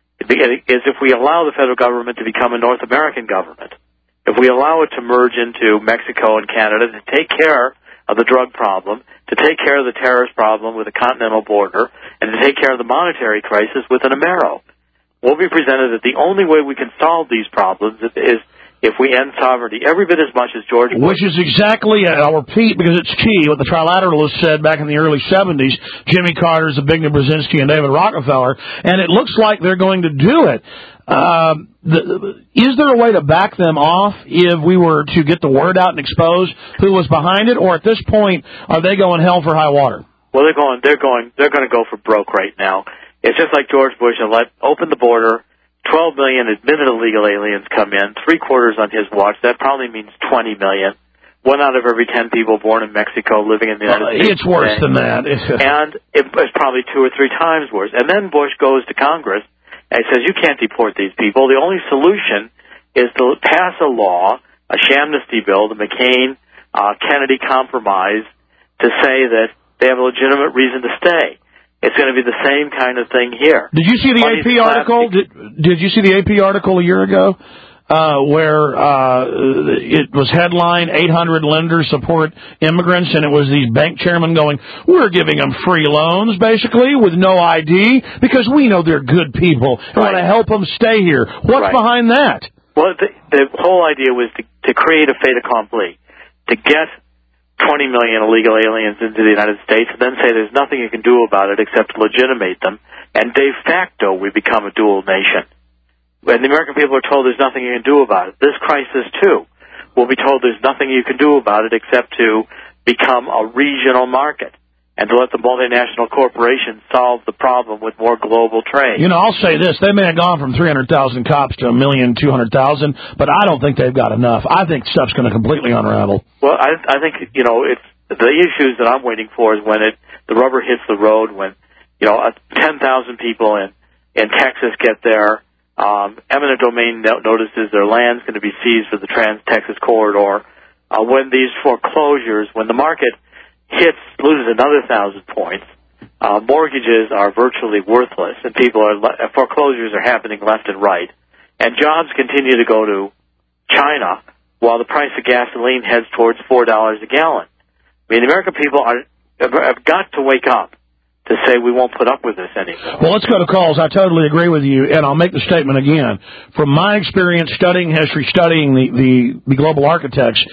C: is if we allow the federal government to become a North American government. If we allow it to merge into Mexico and Canada to take care of the drug problem, to take care of the terrorist problem with a continental border, and to take care of the monetary crisis with an Amero, we'll be presented that the only way we can solve these problems is if we end sovereignty every bit as much as George Bush.
B: Which is exactly, I'll repeat because it's key, what the trilateralists said back in the early seventies, Jimmy Carter, Zbigniew Brzezinski, and David Rockefeller, and it looks like they're going to do it. Um, the, is there a way to back them off if we were to get the word out and expose who was behind it, or at this point, are they going hell for high water?
C: Well, they're going, they're going, they're going to go for broke right now. It's just like George Bush and let open the border. twelve million admitted illegal aliens come in, three quarters on his watch. That probably means twenty million. One out of every ten people born in Mexico living in the United
B: well,
C: States.
B: It's worse
C: today.
B: than that.
C: And it's probably two or three times worse. And then Bush goes to Congress and he says, you can't deport these people. The only solution is to pass a law, a Shamnesty bill, the McCain-Kennedy uh, compromise, to say that they have a legitimate reason to stay. It's going to be the same kind of thing here.
B: Did you see the Money's A P article? Did, did you see the A P article a year ago uh, where uh, it was headline, eight hundred lenders support immigrants, and it was these bank chairmen going, we're giving them free loans, basically, with no I D, because we know they're good people and right. want to help them stay here. What's
C: right.
B: behind that?
C: Well, the, the whole idea was to, to create a fait accompli, to get twenty million illegal aliens into the United States and then say there's nothing you can do about it except to legitimate them, and de facto we become a dual nation. And the American people are told there's nothing you can do about it. This crisis, too, will be told there's nothing you can do about it except to become a regional market and to let the multinational corporations solve the problem with more global trade.
B: You know, I'll say this. They may have gone from three hundred thousand cops to a million two hundred thousand, but I don't think they've got enough. I think stuff's going to completely unravel.
C: Well, I, I think, you know, it's the issues that I'm waiting for is when it the rubber hits the road, when, you know, ten thousand people in, in Texas get there, um, eminent domain notices their land's going to be seized for the Trans-Texas Corridor, uh, when these foreclosures, when the market hits, loses another thousand points, uh, mortgages are virtually worthless, and people are, le- foreclosures are happening left and right, and jobs continue to go to China while the price of gasoline heads towards four dollars a gallon. I mean, the American people are, have got to wake up to say we won't put up with this anymore.
B: Well, let's go to calls. I totally agree with you, and I'll make the statement again. From my experience studying history, studying the, the, the global architects,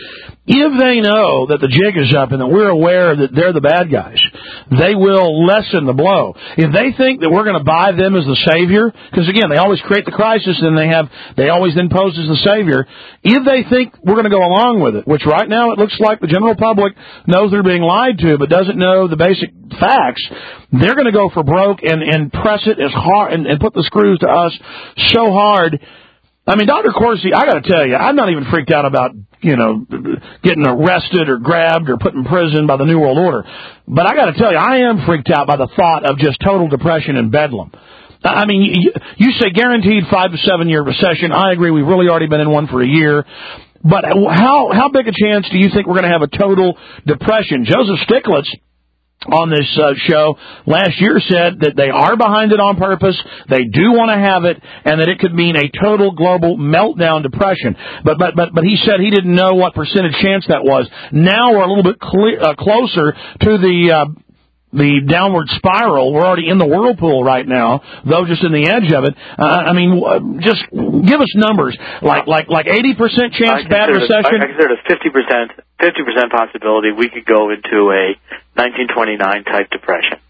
B: if they know that the jig is up and that we're aware that they're the bad guys, they will lessen the blow. If they think that we're going to buy them as the savior, because again, they always create the crisis and they have, they always then pose as the savior. If they think we're going to go along with it, which right now it looks like the general public knows they're being lied to, but doesn't know the basic facts, they're going to go for broke and, and press it as hard and, and put the screws to us so hard. I mean, Doctor Corsi, I got to tell you, I'm not even freaked out about, you know, getting arrested or grabbed or put in prison by the New World Order. But I got to tell you, I am freaked out by the thought of just total depression and bedlam. I mean, you, you say guaranteed five to seven year recession. I agree. We've really already been in one for a year. But how how big a chance do you think we're going to have a total depression? Joseph Stiglitz on this uh, show last year said that they are behind it on purpose, they do want to have it, and that it could mean a total global meltdown depression. But but but but he said he didn't know what percentage chance that was. Now we're a little bit clear, uh, closer to the uh, the downward spiral. We're already in the whirlpool right now, though just in the edge of it. Uh, I mean, just give us numbers, like like like eighty percent chance bad recession.
C: I consider it a fifty percent fifty percent possibility we could go into a nineteen twenty-nine type depression.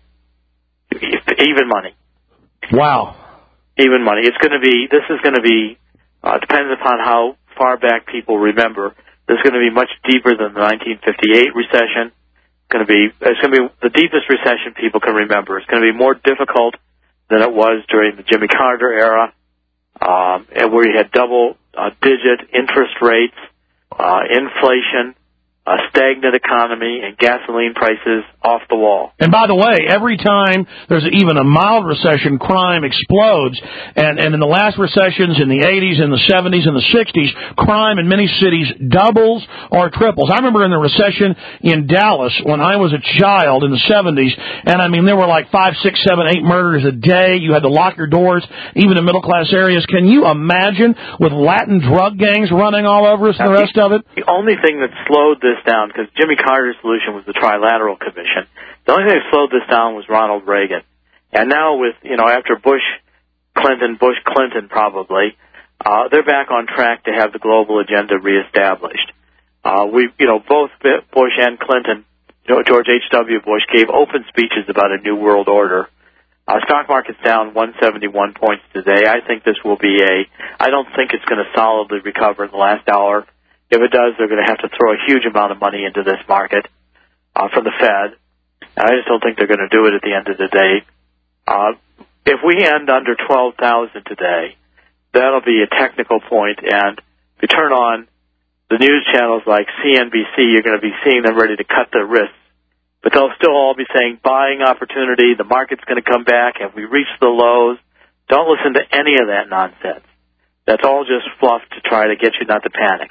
C: Even money.
B: Wow.
C: Even money. It's going to be. This is going to be. Uh, depends upon how far back people remember. This is going to be much deeper than the nineteen fifty-eight recession. Going to be it's going to be the deepest recession people can remember. It's going to be more difficult than it was during the Jimmy Carter era, um, and where you had double uh, digit interest rates, uh, inflation, a stagnant economy, and gasoline prices off the wall.
B: And by the way, every time there's even a mild recession, crime explodes. And, and in the last recessions, in the eighties, in the seventies, and the sixties, crime in many cities doubles or triples. I remember in the recession in Dallas when I was a child in the seventies, and I mean, there were like five, six, seven, eight murders a day. You had to lock your doors, even in middle-class areas. Can you imagine with Latin drug gangs running all over us and the rest of it?
C: The only thing that slowed this down, because Jimmy Carter's solution was the Trilateral Commission. The only thing that slowed this down was Ronald Reagan. And now with, you know, after Bush, Clinton, Bush, Clinton probably, uh, they're back on track to have the global agenda reestablished. Uh, we, you know, both Bush and Clinton, George H W. Bush gave open speeches about a new world order. Uh, stock market's down one hundred seventy-one points today. I think this will be a, I don't think it's going to solidly recover in the last hour. If it does, they're going to have to throw a huge amount of money into this market uh, from the Fed. And I just don't think they're going to do it at the end of the day. Uh, if we end under twelve thousand today, that'll be a technical point. And if you turn on the news channels like C N B C, you're going to be seeing them ready to cut their wrists. But they'll still all be saying buying opportunity, the market's going to come back, have we reached the lows? Don't listen to any of that nonsense. That's all just fluff to try to get you not to panic.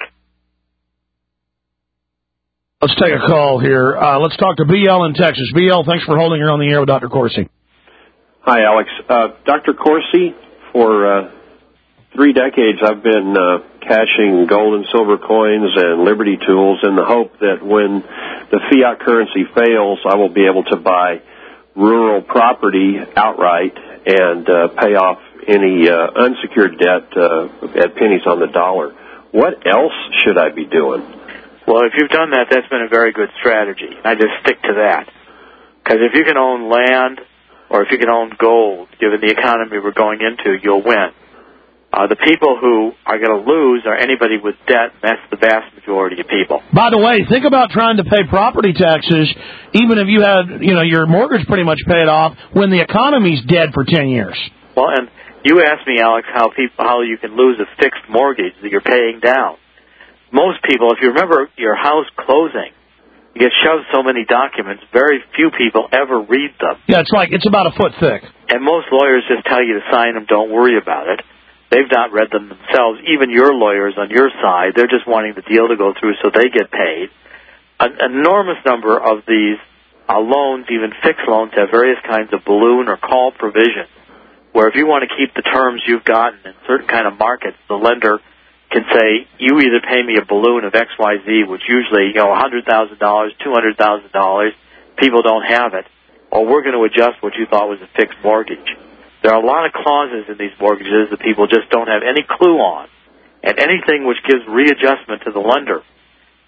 B: Let's take a call here. Uh, let's talk to B L in Texas. B L, thanks for holding her on the air with Doctor Corsi.
N: Hi, Alex. Uh, Doctor Corsi, for uh, three decades I've been uh, cashing gold and silver coins and Liberty tools in the hope that when the fiat currency fails, I will be able to buy rural property outright and uh, pay off any uh, unsecured debt uh, at pennies on the dollar. What else should I be doing?
C: Well, if you've done that, that's been a very good strategy. I just stick to that. Because if you can own land or if you can own gold, given the economy we're going into, you'll win. Uh, the people who are going to lose are anybody with debt, and that's the vast majority of people.
B: By the way, think about trying to pay property taxes, even if you had, you know, your mortgage pretty much paid off, when the economy's dead for ten years.
C: Well, and you asked me, Alex, how people, how you can lose a fixed mortgage that you're paying down. Most people, if you remember your house closing, you get shoved so many documents, very few people ever read them.
B: Yeah, it's like, it's about a foot thick.
C: And most lawyers just tell you to sign them, don't worry about it. They've not read them themselves. Even your lawyers on your side, they're just wanting the deal to go through so they get paid. An enormous number of these uh, loans, even fixed loans, have various kinds of balloon or call provisions, where if you want to keep the terms you've gotten in certain kind of markets, the lender can say, you either pay me a balloon of X Y Z, which usually, you know, one hundred thousand dollars, two hundred thousand dollars, people don't have it, or we're going to adjust what you thought was a fixed mortgage. There are a lot of clauses in these mortgages that people just don't have any clue on, and anything which gives readjustment to the lender. Uh,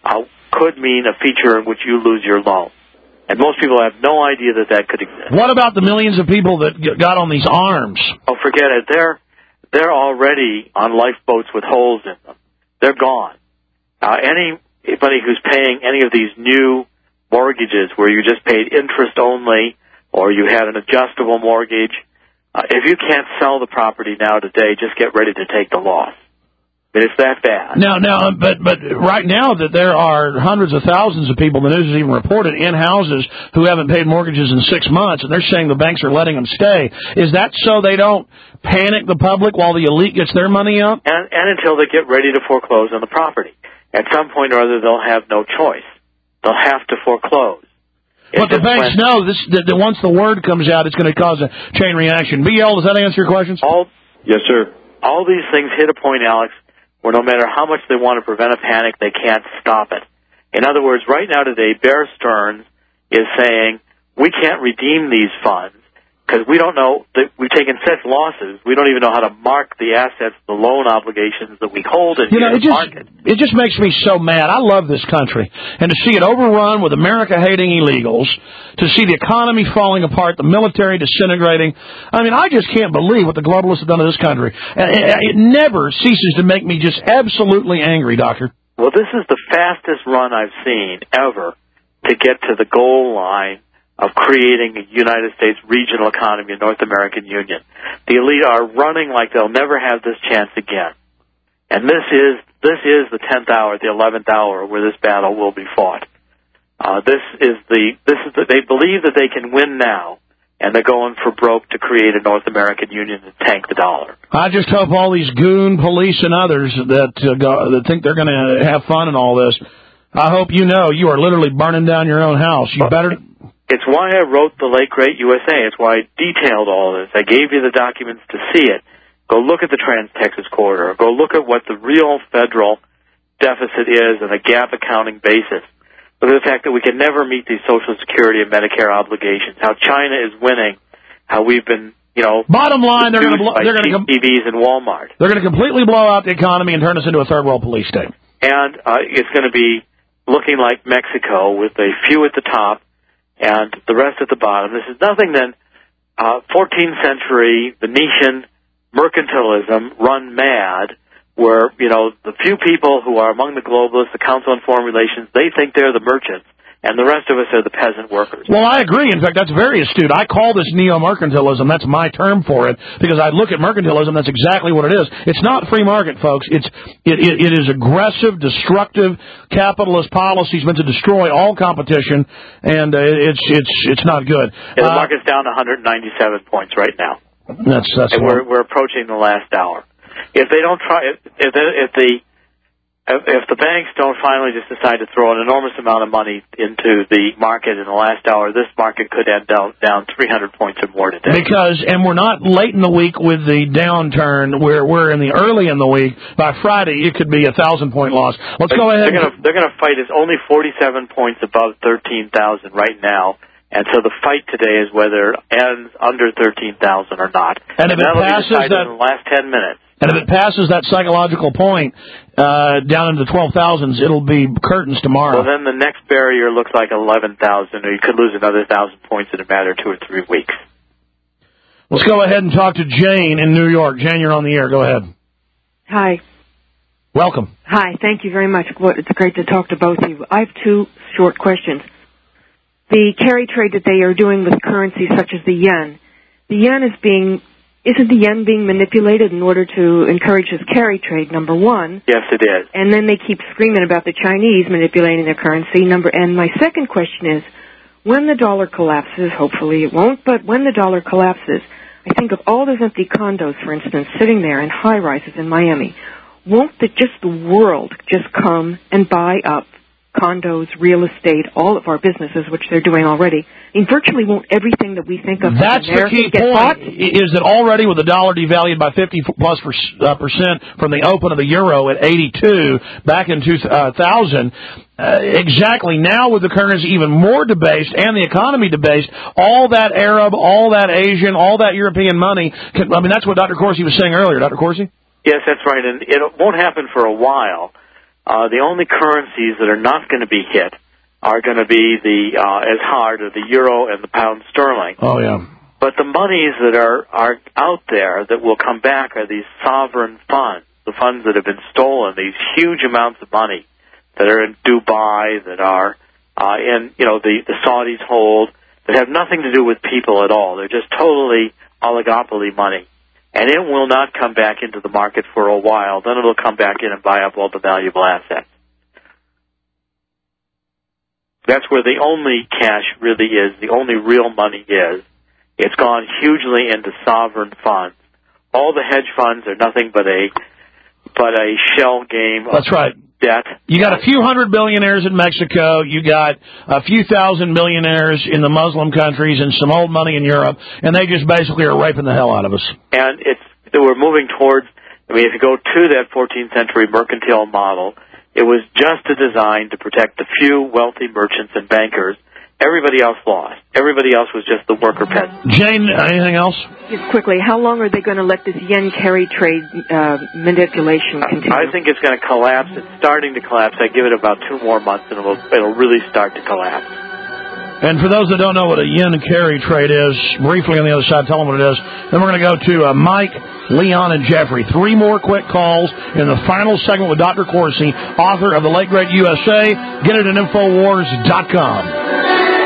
C: could mean a feature in which you lose your loan. And most people have no idea that that could exist.
B: What about the millions of people that got on these arms?
C: Oh, forget it. They're they're already on lifeboats with holes in them. They're gone. Uh, anybody who's paying any of these new mortgages where you just paid interest only or you had an adjustable mortgage, uh, if you can't sell the property now today, just get ready to take the loss. But it's that bad.
B: Now, now, but but right now that there are hundreds of thousands of people, the news has even reported, in houses who haven't paid mortgages in six months, and they're saying the banks are letting them stay. Is that so they don't panic the public while the elite gets their money up?
C: And, and until they get ready to foreclose on the property. At some point or other, they'll have no choice. They'll have to foreclose.
B: But the banks know this, that, that once the word comes out, it's going to cause a chain reaction. B L, does that answer your questions?
C: All,
N: yes, sir.
C: All these things hit a point, Alex, where no matter how much they want to prevent a panic, they can't stop it. In other words, right now today, Bear Stearns is saying, we can't redeem these funds because we don't know, that we've taken such losses, we don't even know how to mark the assets, the loan obligations that we hold in
B: you know,
C: the
B: it just,
C: market.
B: It just makes me so mad. I love this country. And to see it overrun with America-hating illegals, to see the economy falling apart, the military disintegrating. I mean, I just can't believe what the globalists have done to this country. It never ceases to make me just absolutely angry, Doctor.
C: Well, this is the fastest run I've seen ever to get to the goal line of creating a United States regional economy, a North American Union. The elite are running like they'll never have this chance again. And this is this is the tenth hour, the eleventh hour where this battle will be fought. Uh, this is the this is the, they believe that they can win now, and they're going for broke to create a North American Union and tank the dollar.
B: I just hope all these goon police and others that uh, go, that think they're going to have fun in all this, I hope you know you are literally burning down your own house. You better.
C: It's why I wrote The Late Great U S A. It's why I detailed all this. I gave you the documents to see it. Go look at the Trans-Texas Corridor. Go look at what the real federal deficit is on a gap accounting basis. Look at the fact that we can never meet these Social Security and Medicare obligations. How China is winning. How we've been, you know.
B: Bottom line, they're going to they're going to
C: T Vs and Walmart.
B: They're going to completely blow out the economy and turn us into a third world police state.
C: And uh, it's going to be looking like Mexico with a few at the top and the rest at the bottom. This is nothing than uh, fourteenth century Venetian mercantilism run mad, where, you know, the few people who are among the globalists, the Council on Foreign Relations, they think they're the merchants, and the rest of us are the peasant workers.
B: Well, I agree. In fact, that's very astute. I call this neo-mercantilism. That's my term for it, because I look at mercantilism, that's exactly what it is. It's not free market, folks. It's it, it, it is aggressive, destructive, capitalist policies meant to destroy all competition, and uh, it's it's it's not good.
C: Yeah, the market's down one hundred ninety-seven points right now.
B: That's that's.
C: And we're we're approaching the last hour. If they don't try, if if the, if the If the banks don't finally just decide to throw an enormous amount of money into the market in the last hour, this market could end down, down three hundred points or more today.
B: Because, and we're not late in the week with the downturn, we're, we're in the early in the week. By Friday, it could be a thousand point loss. Let's
C: they're,
B: go ahead.
C: They're going to they're going to fight. It's only forty-seven points above thirteen thousand right now. And so the fight today is whether it ends under thirteen thousand or not.
B: And, and if it
C: that'll
B: passes
C: be decided
B: that,
C: in the last ten minutes.
B: And if it passes that psychological point uh, down into the twelve thousands, it'll be curtains tomorrow.
C: Well, then the next barrier looks like eleven thousand, or you could lose another one thousand points in a matter of two or three weeks.
B: Let's go ahead and talk to Jane in New York. Jane, you're on the air. Go ahead.
S: Hi.
B: Welcome.
S: Hi. Thank you very much. It's great to talk to both of you. I have two short questions. The carry trade that they are doing with currencies such as the yen, the yen is being... Isn't the yen being manipulated in order to encourage this carry trade, number one?
C: Yes, it is.
S: And then they keep screaming about the Chinese manipulating their currency. Number. And my second question is, when the dollar collapses, hopefully it won't, but when the dollar collapses, I think of all those empty condos, for instance, sitting there in high-rises in Miami. Won't the, just the world just come and buy up condos, real estate, all of our businesses, which they're doing already? I mean, virtually won't everything that we think of
B: That's
S: as American
B: the key
S: get
B: point,
S: bought?
B: is that already with the dollar devalued by fifty plus uh, percent from the open of the euro at eighty-two back in two thousand, uh, exactly now with the currency even more debased and the economy debased, all that Arab, all that Asian, all that European money, can, I mean, that's what Doctor Corsi was saying earlier. Doctor Corsi?
C: Yes, that's right, and it won't happen for a while. Uh, the only currencies that are not going to be hit are going to be the uh, as hard as the euro and the pound sterling.
B: Oh, yeah.
C: But the monies that are, are out there that will come back are these sovereign funds, the funds that have been stolen, these huge amounts of money that are in Dubai, that are uh, in, you know, the, the Saudis hold, that have nothing to do with people at all. They're just totally oligopoly money. And it will not come back into the market for a while. Then it'll come back in and buy up all the valuable assets. That's where the only cash really is, the only real money is. It's gone hugely into sovereign funds. All the hedge funds are nothing but a but a shell game of
B: That's right.
C: debt.
B: You got a few hundred billionaires in Mexico. You got a few thousand millionaires in the Muslim countries and some old money in Europe, and they just basically are raping the hell out of us.
C: And it's we're moving towards, I mean, if you go to that fourteenth century mercantile model, it was just designed to protect the few wealthy merchants and bankers. Everybody else lost. Everybody else was just the worker peasant.
B: Jane, anything else?
S: Just quickly, how long are they going to let this yen carry trade uh, manipulation continue?
C: I think it's going to collapse. It's starting to collapse. I give it about two more months, and it'll, it'll really start to collapse.
B: And for those that don't know what a yen carry trade is, briefly on the other side, tell them what it is. Then we're going to go to uh, Mike, Leon, and Jeffrey. Three more quick calls in the final segment with Doctor Corsi, author of The Late Great U S A. Get it at Infowars dot com.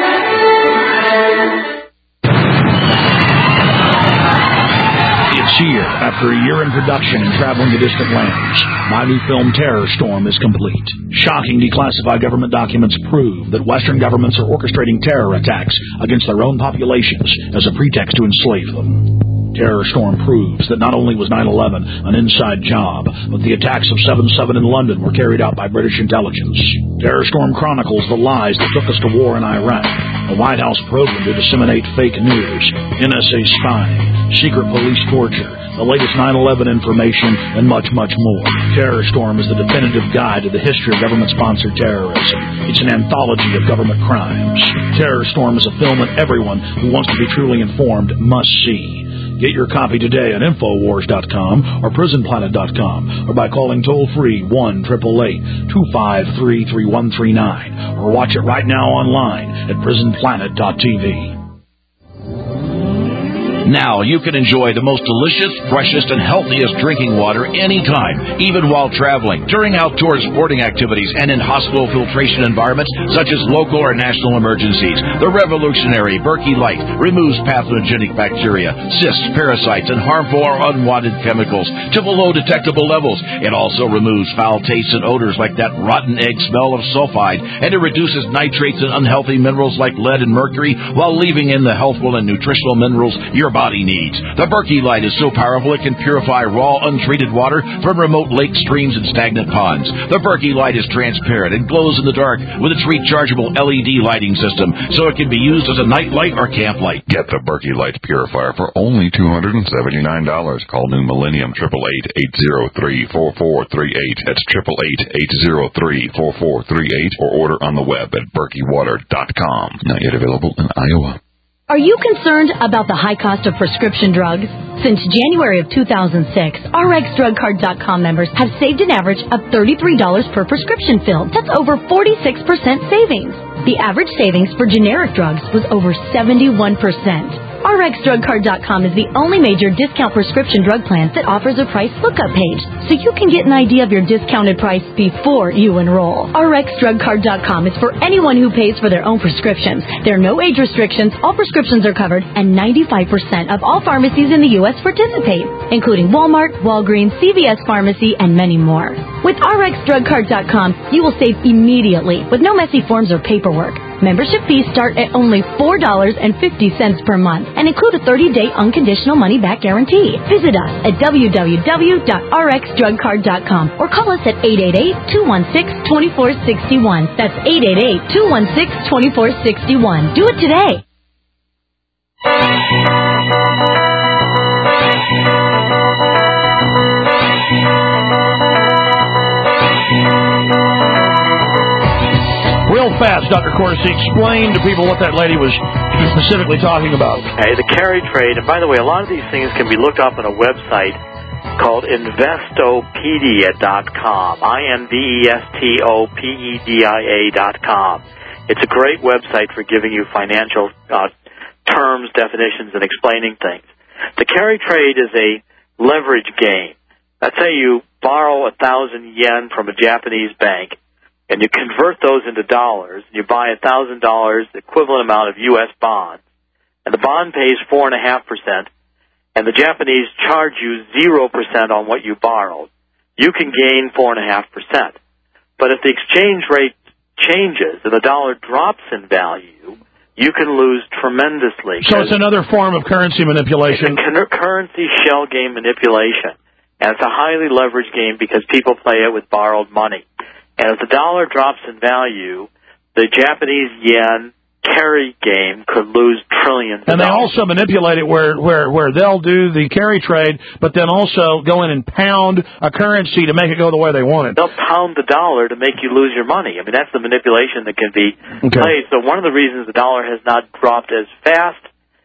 B: Here, after a year in production and traveling to distant lands, my new film Terror Storm is complete. Shocking declassified government documents prove that Western governments are orchestrating terror attacks against their own populations as a pretext to enslave them. Terror Storm proves that not only was nine eleven an inside job, but the attacks of seven seven in London were carried out by British intelligence. Terror Storm chronicles the lies that took us to war in Iraq, the White House program to disseminate fake news, N S A spying, secret police torture, the latest nine eleven information, and much, much more. Terror Storm is the definitive guide to the history of government-sponsored terrorism. It's an anthology of government crimes. Terror Storm is a film that everyone who wants to be truly informed must see. Get your copy today at Infowars dot com or Prison Planet dot com or by calling toll-free one eight eight eight, two five three, three one three nine or watch it right now online at Prison Planet dot T V.
D: Now you can enjoy the most delicious, freshest, and healthiest drinking water anytime, even while traveling, during outdoor sporting activities, and in hospital filtration environments such as local or national emergencies. The revolutionary Berkey Light removes pathogenic bacteria, cysts, parasites, and harmful or unwanted chemicals to below detectable levels. It also removes foul tastes and odors like that rotten egg smell of sulfide, and it reduces nitrates and unhealthy minerals like lead and mercury while leaving in the healthful and nutritional minerals your body needs. The Berkey Light is so powerful it can purify raw, untreated water from remote lakes, streams, and stagnant ponds. The Berkey Light is transparent and glows in the dark with its rechargeable L E D lighting system, so it can be used as a night light or camp light.
E: Get the Berkey Light Purifier for only two hundred seventy-nine dollars. Call New Millennium, eight eight eight, eight zero three, four four three eight. That's eight eight eight, eight zero three, four four three eight, or order on the web at Berkey Water dot com. Not yet available in Iowa.
T: Are you concerned about the high cost of prescription drugs? Since January of two thousand six, R X Drug Card dot com members have saved an average of thirty-three dollars per prescription fill. That's over forty-six percent savings. The average savings for generic drugs was over seventy-one percent. R X Drug Card dot com is the only major discount prescription drug plan that offers a price lookup page, so you can get an idea of your discounted price before you enroll. R X Drug Card dot com is for anyone who pays for their own prescriptions. There are no age restrictions, all prescriptions are covered, and ninety-five percent of all pharmacies in the U S participate, including Walmart, Walgreens, C V S Pharmacy, and many more. With R X Drug Card dot com, you will save immediately with no messy forms or paperwork. Membership fees start at only four dollars and fifty cents per month and include a thirty-day unconditional money-back guarantee. Visit us at w w w dot r x drug card dot com or call us at eight eight eight, two one six, two four six one. That's eight eight eight, two one six, two four six one. Do it today.
B: Real fast, Doctor Corsi, explain to people what that lady was specifically talking about.
C: Okay, the carry trade, and by the way, a lot of these things can be looked up on a website called Investopedia dot com, I N V E S T O P E D I A dot com. It's a great website for giving you financial uh, terms, definitions, and explaining things. The carry trade is a leverage game. Let's say you borrow a thousand yen from a Japanese bank, and you convert those into dollars, and you buy a thousand dollars, the equivalent amount of U S bonds, and the bond pays four and a half percent, and the Japanese charge you zero percent on what you borrowed. You can gain four and a half percent. But if the exchange rate changes and the dollar drops in value, you can lose tremendously.
B: So it's another form of currency manipulation.
C: It's a currency shell game manipulation. And it's a highly leveraged game because people play it with borrowed money. And if the dollar drops in value, the Japanese yen carry game could lose trillions of
B: And they
C: dollars.
B: also manipulate it where, where, where they'll do the carry trade, but then also go in and pound a currency to make it go the way they want it.
C: They'll pound the dollar to make you lose your money. I mean, that's the manipulation that can be
B: Okay.
C: played. So one of the reasons the dollar has not dropped as fast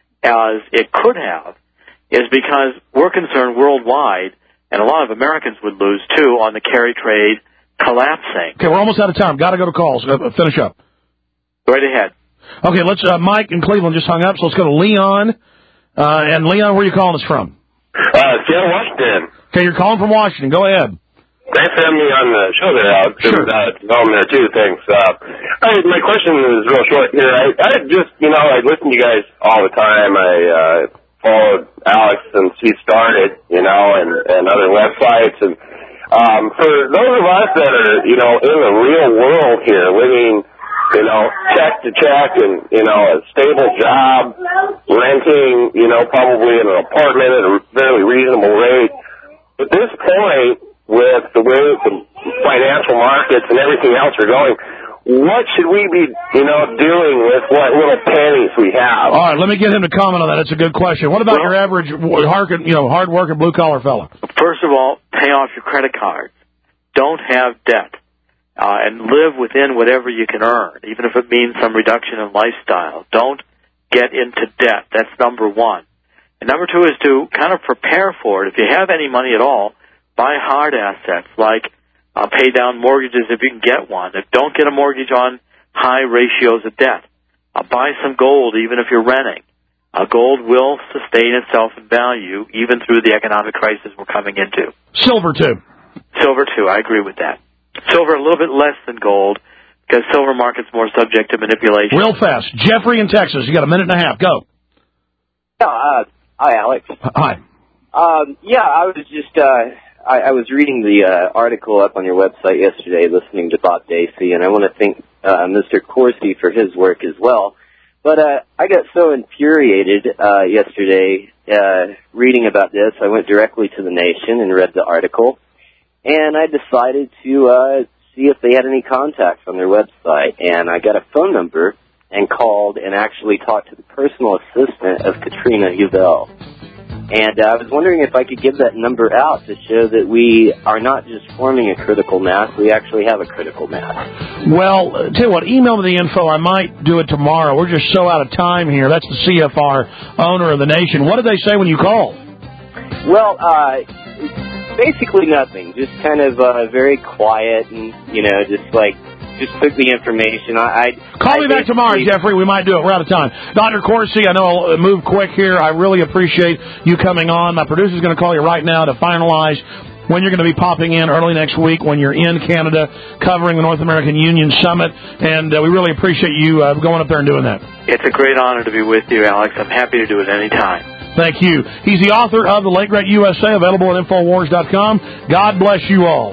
C: as it could have is because we're concerned worldwide, and a lot of Americans would lose, too, on the carry trade collapsing.
B: Okay, we're almost out of time. Got to go to calls. Uh, finish up.
C: Right ahead.
B: Okay, let's. Uh, Mike in Cleveland just hung up, so let's go to Leon. Uh, and Leon, where are you calling us from?
U: Uh, Seattle, Washington.
B: Okay, you're calling from Washington. Go ahead.
U: Thanks for having me on the show there, Alex. Sure. And, uh, on there, too. Thanks. Uh, I, my question is real short here. I, I just, you know, I listen to you guys all the time. I uh, followed Alex since he started, you know, and, and other websites. And um, for those of us that are, you know, in the real world here, living, you know, check to check and, you know, a stable job, renting, you know, probably in an apartment at a fairly reasonable rate. At this point, with the way the financial markets and everything else are going, what should we be, you know, doing with what little pennies we have?
B: All right, let me get him to comment on that. It's a good question. What about well, your average, hard, you know, hard-working blue-collar fella?
C: First of all, pay off your credit cards. Don't have debt. Uh, and live within whatever you can earn, even if it means some reduction in lifestyle. Don't get into debt. That's number one. And number two is to kind of prepare for it. If you have any money at all, buy hard assets, like uh, pay down mortgages if you can get one. If don't get a mortgage on high ratios of debt. Uh, buy some gold, even if you're renting. Uh, gold will sustain itself in value, even through the economic crisis we're coming into.
B: Silver, too.
C: Silver, too. I agree with that. Silver a little bit less than gold because silver market's more subject to manipulation.
B: Real fast. Jeffrey in Texas. You got a minute and a half. Go.
V: Yeah, uh, hi, Alex.
B: Hi.
V: Um, yeah, I was just, uh, I, I was reading the uh, article up on your website yesterday, listening to Bob Dacey, and I want to thank uh, Mister Corsi for his work as well. But uh, I got so infuriated uh, yesterday uh, reading about this, I went directly to The Nation and read the article. And I decided to uh, see if they had any contacts on their website. And I got a phone number and called and actually talked to the personal assistant of Katrina Uvell. And uh, I was wondering if I could give that number out to show that we are not just forming a critical mass, we actually have a critical mass.
B: Well, uh, tell you what, email me the info. I might do it tomorrow. We're just so out of time here. That's the C F R owner of The Nation. What did they say when you called?
V: Well, uh... basically nothing. Just kind of uh, very quiet and, you know, just like, just took the information. I, I
B: Call
V: I
B: me back tomorrow, Jeffrey. We might do it. We're out of time. Doctor Corsi, I know I'll move quick here. I really appreciate you coming on. My producer's going to call you right now to finalize when you're going to be popping in early next week when you're in Canada covering the North American Union Summit. And uh, we really appreciate you uh, going up there and doing that.
C: It's a great honor to be with you, Alex. I'm happy to do it any time.
B: Thank you. He's the author of The Late Great U S A, available at Infowars dot com. God bless you all.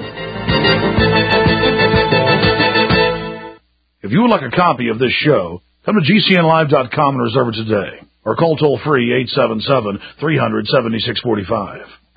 B: If you would like a copy of this show, come to G C N live dot com and reserve it today. Or call toll-free eight seven seven, three hundred, seventy-six forty-five.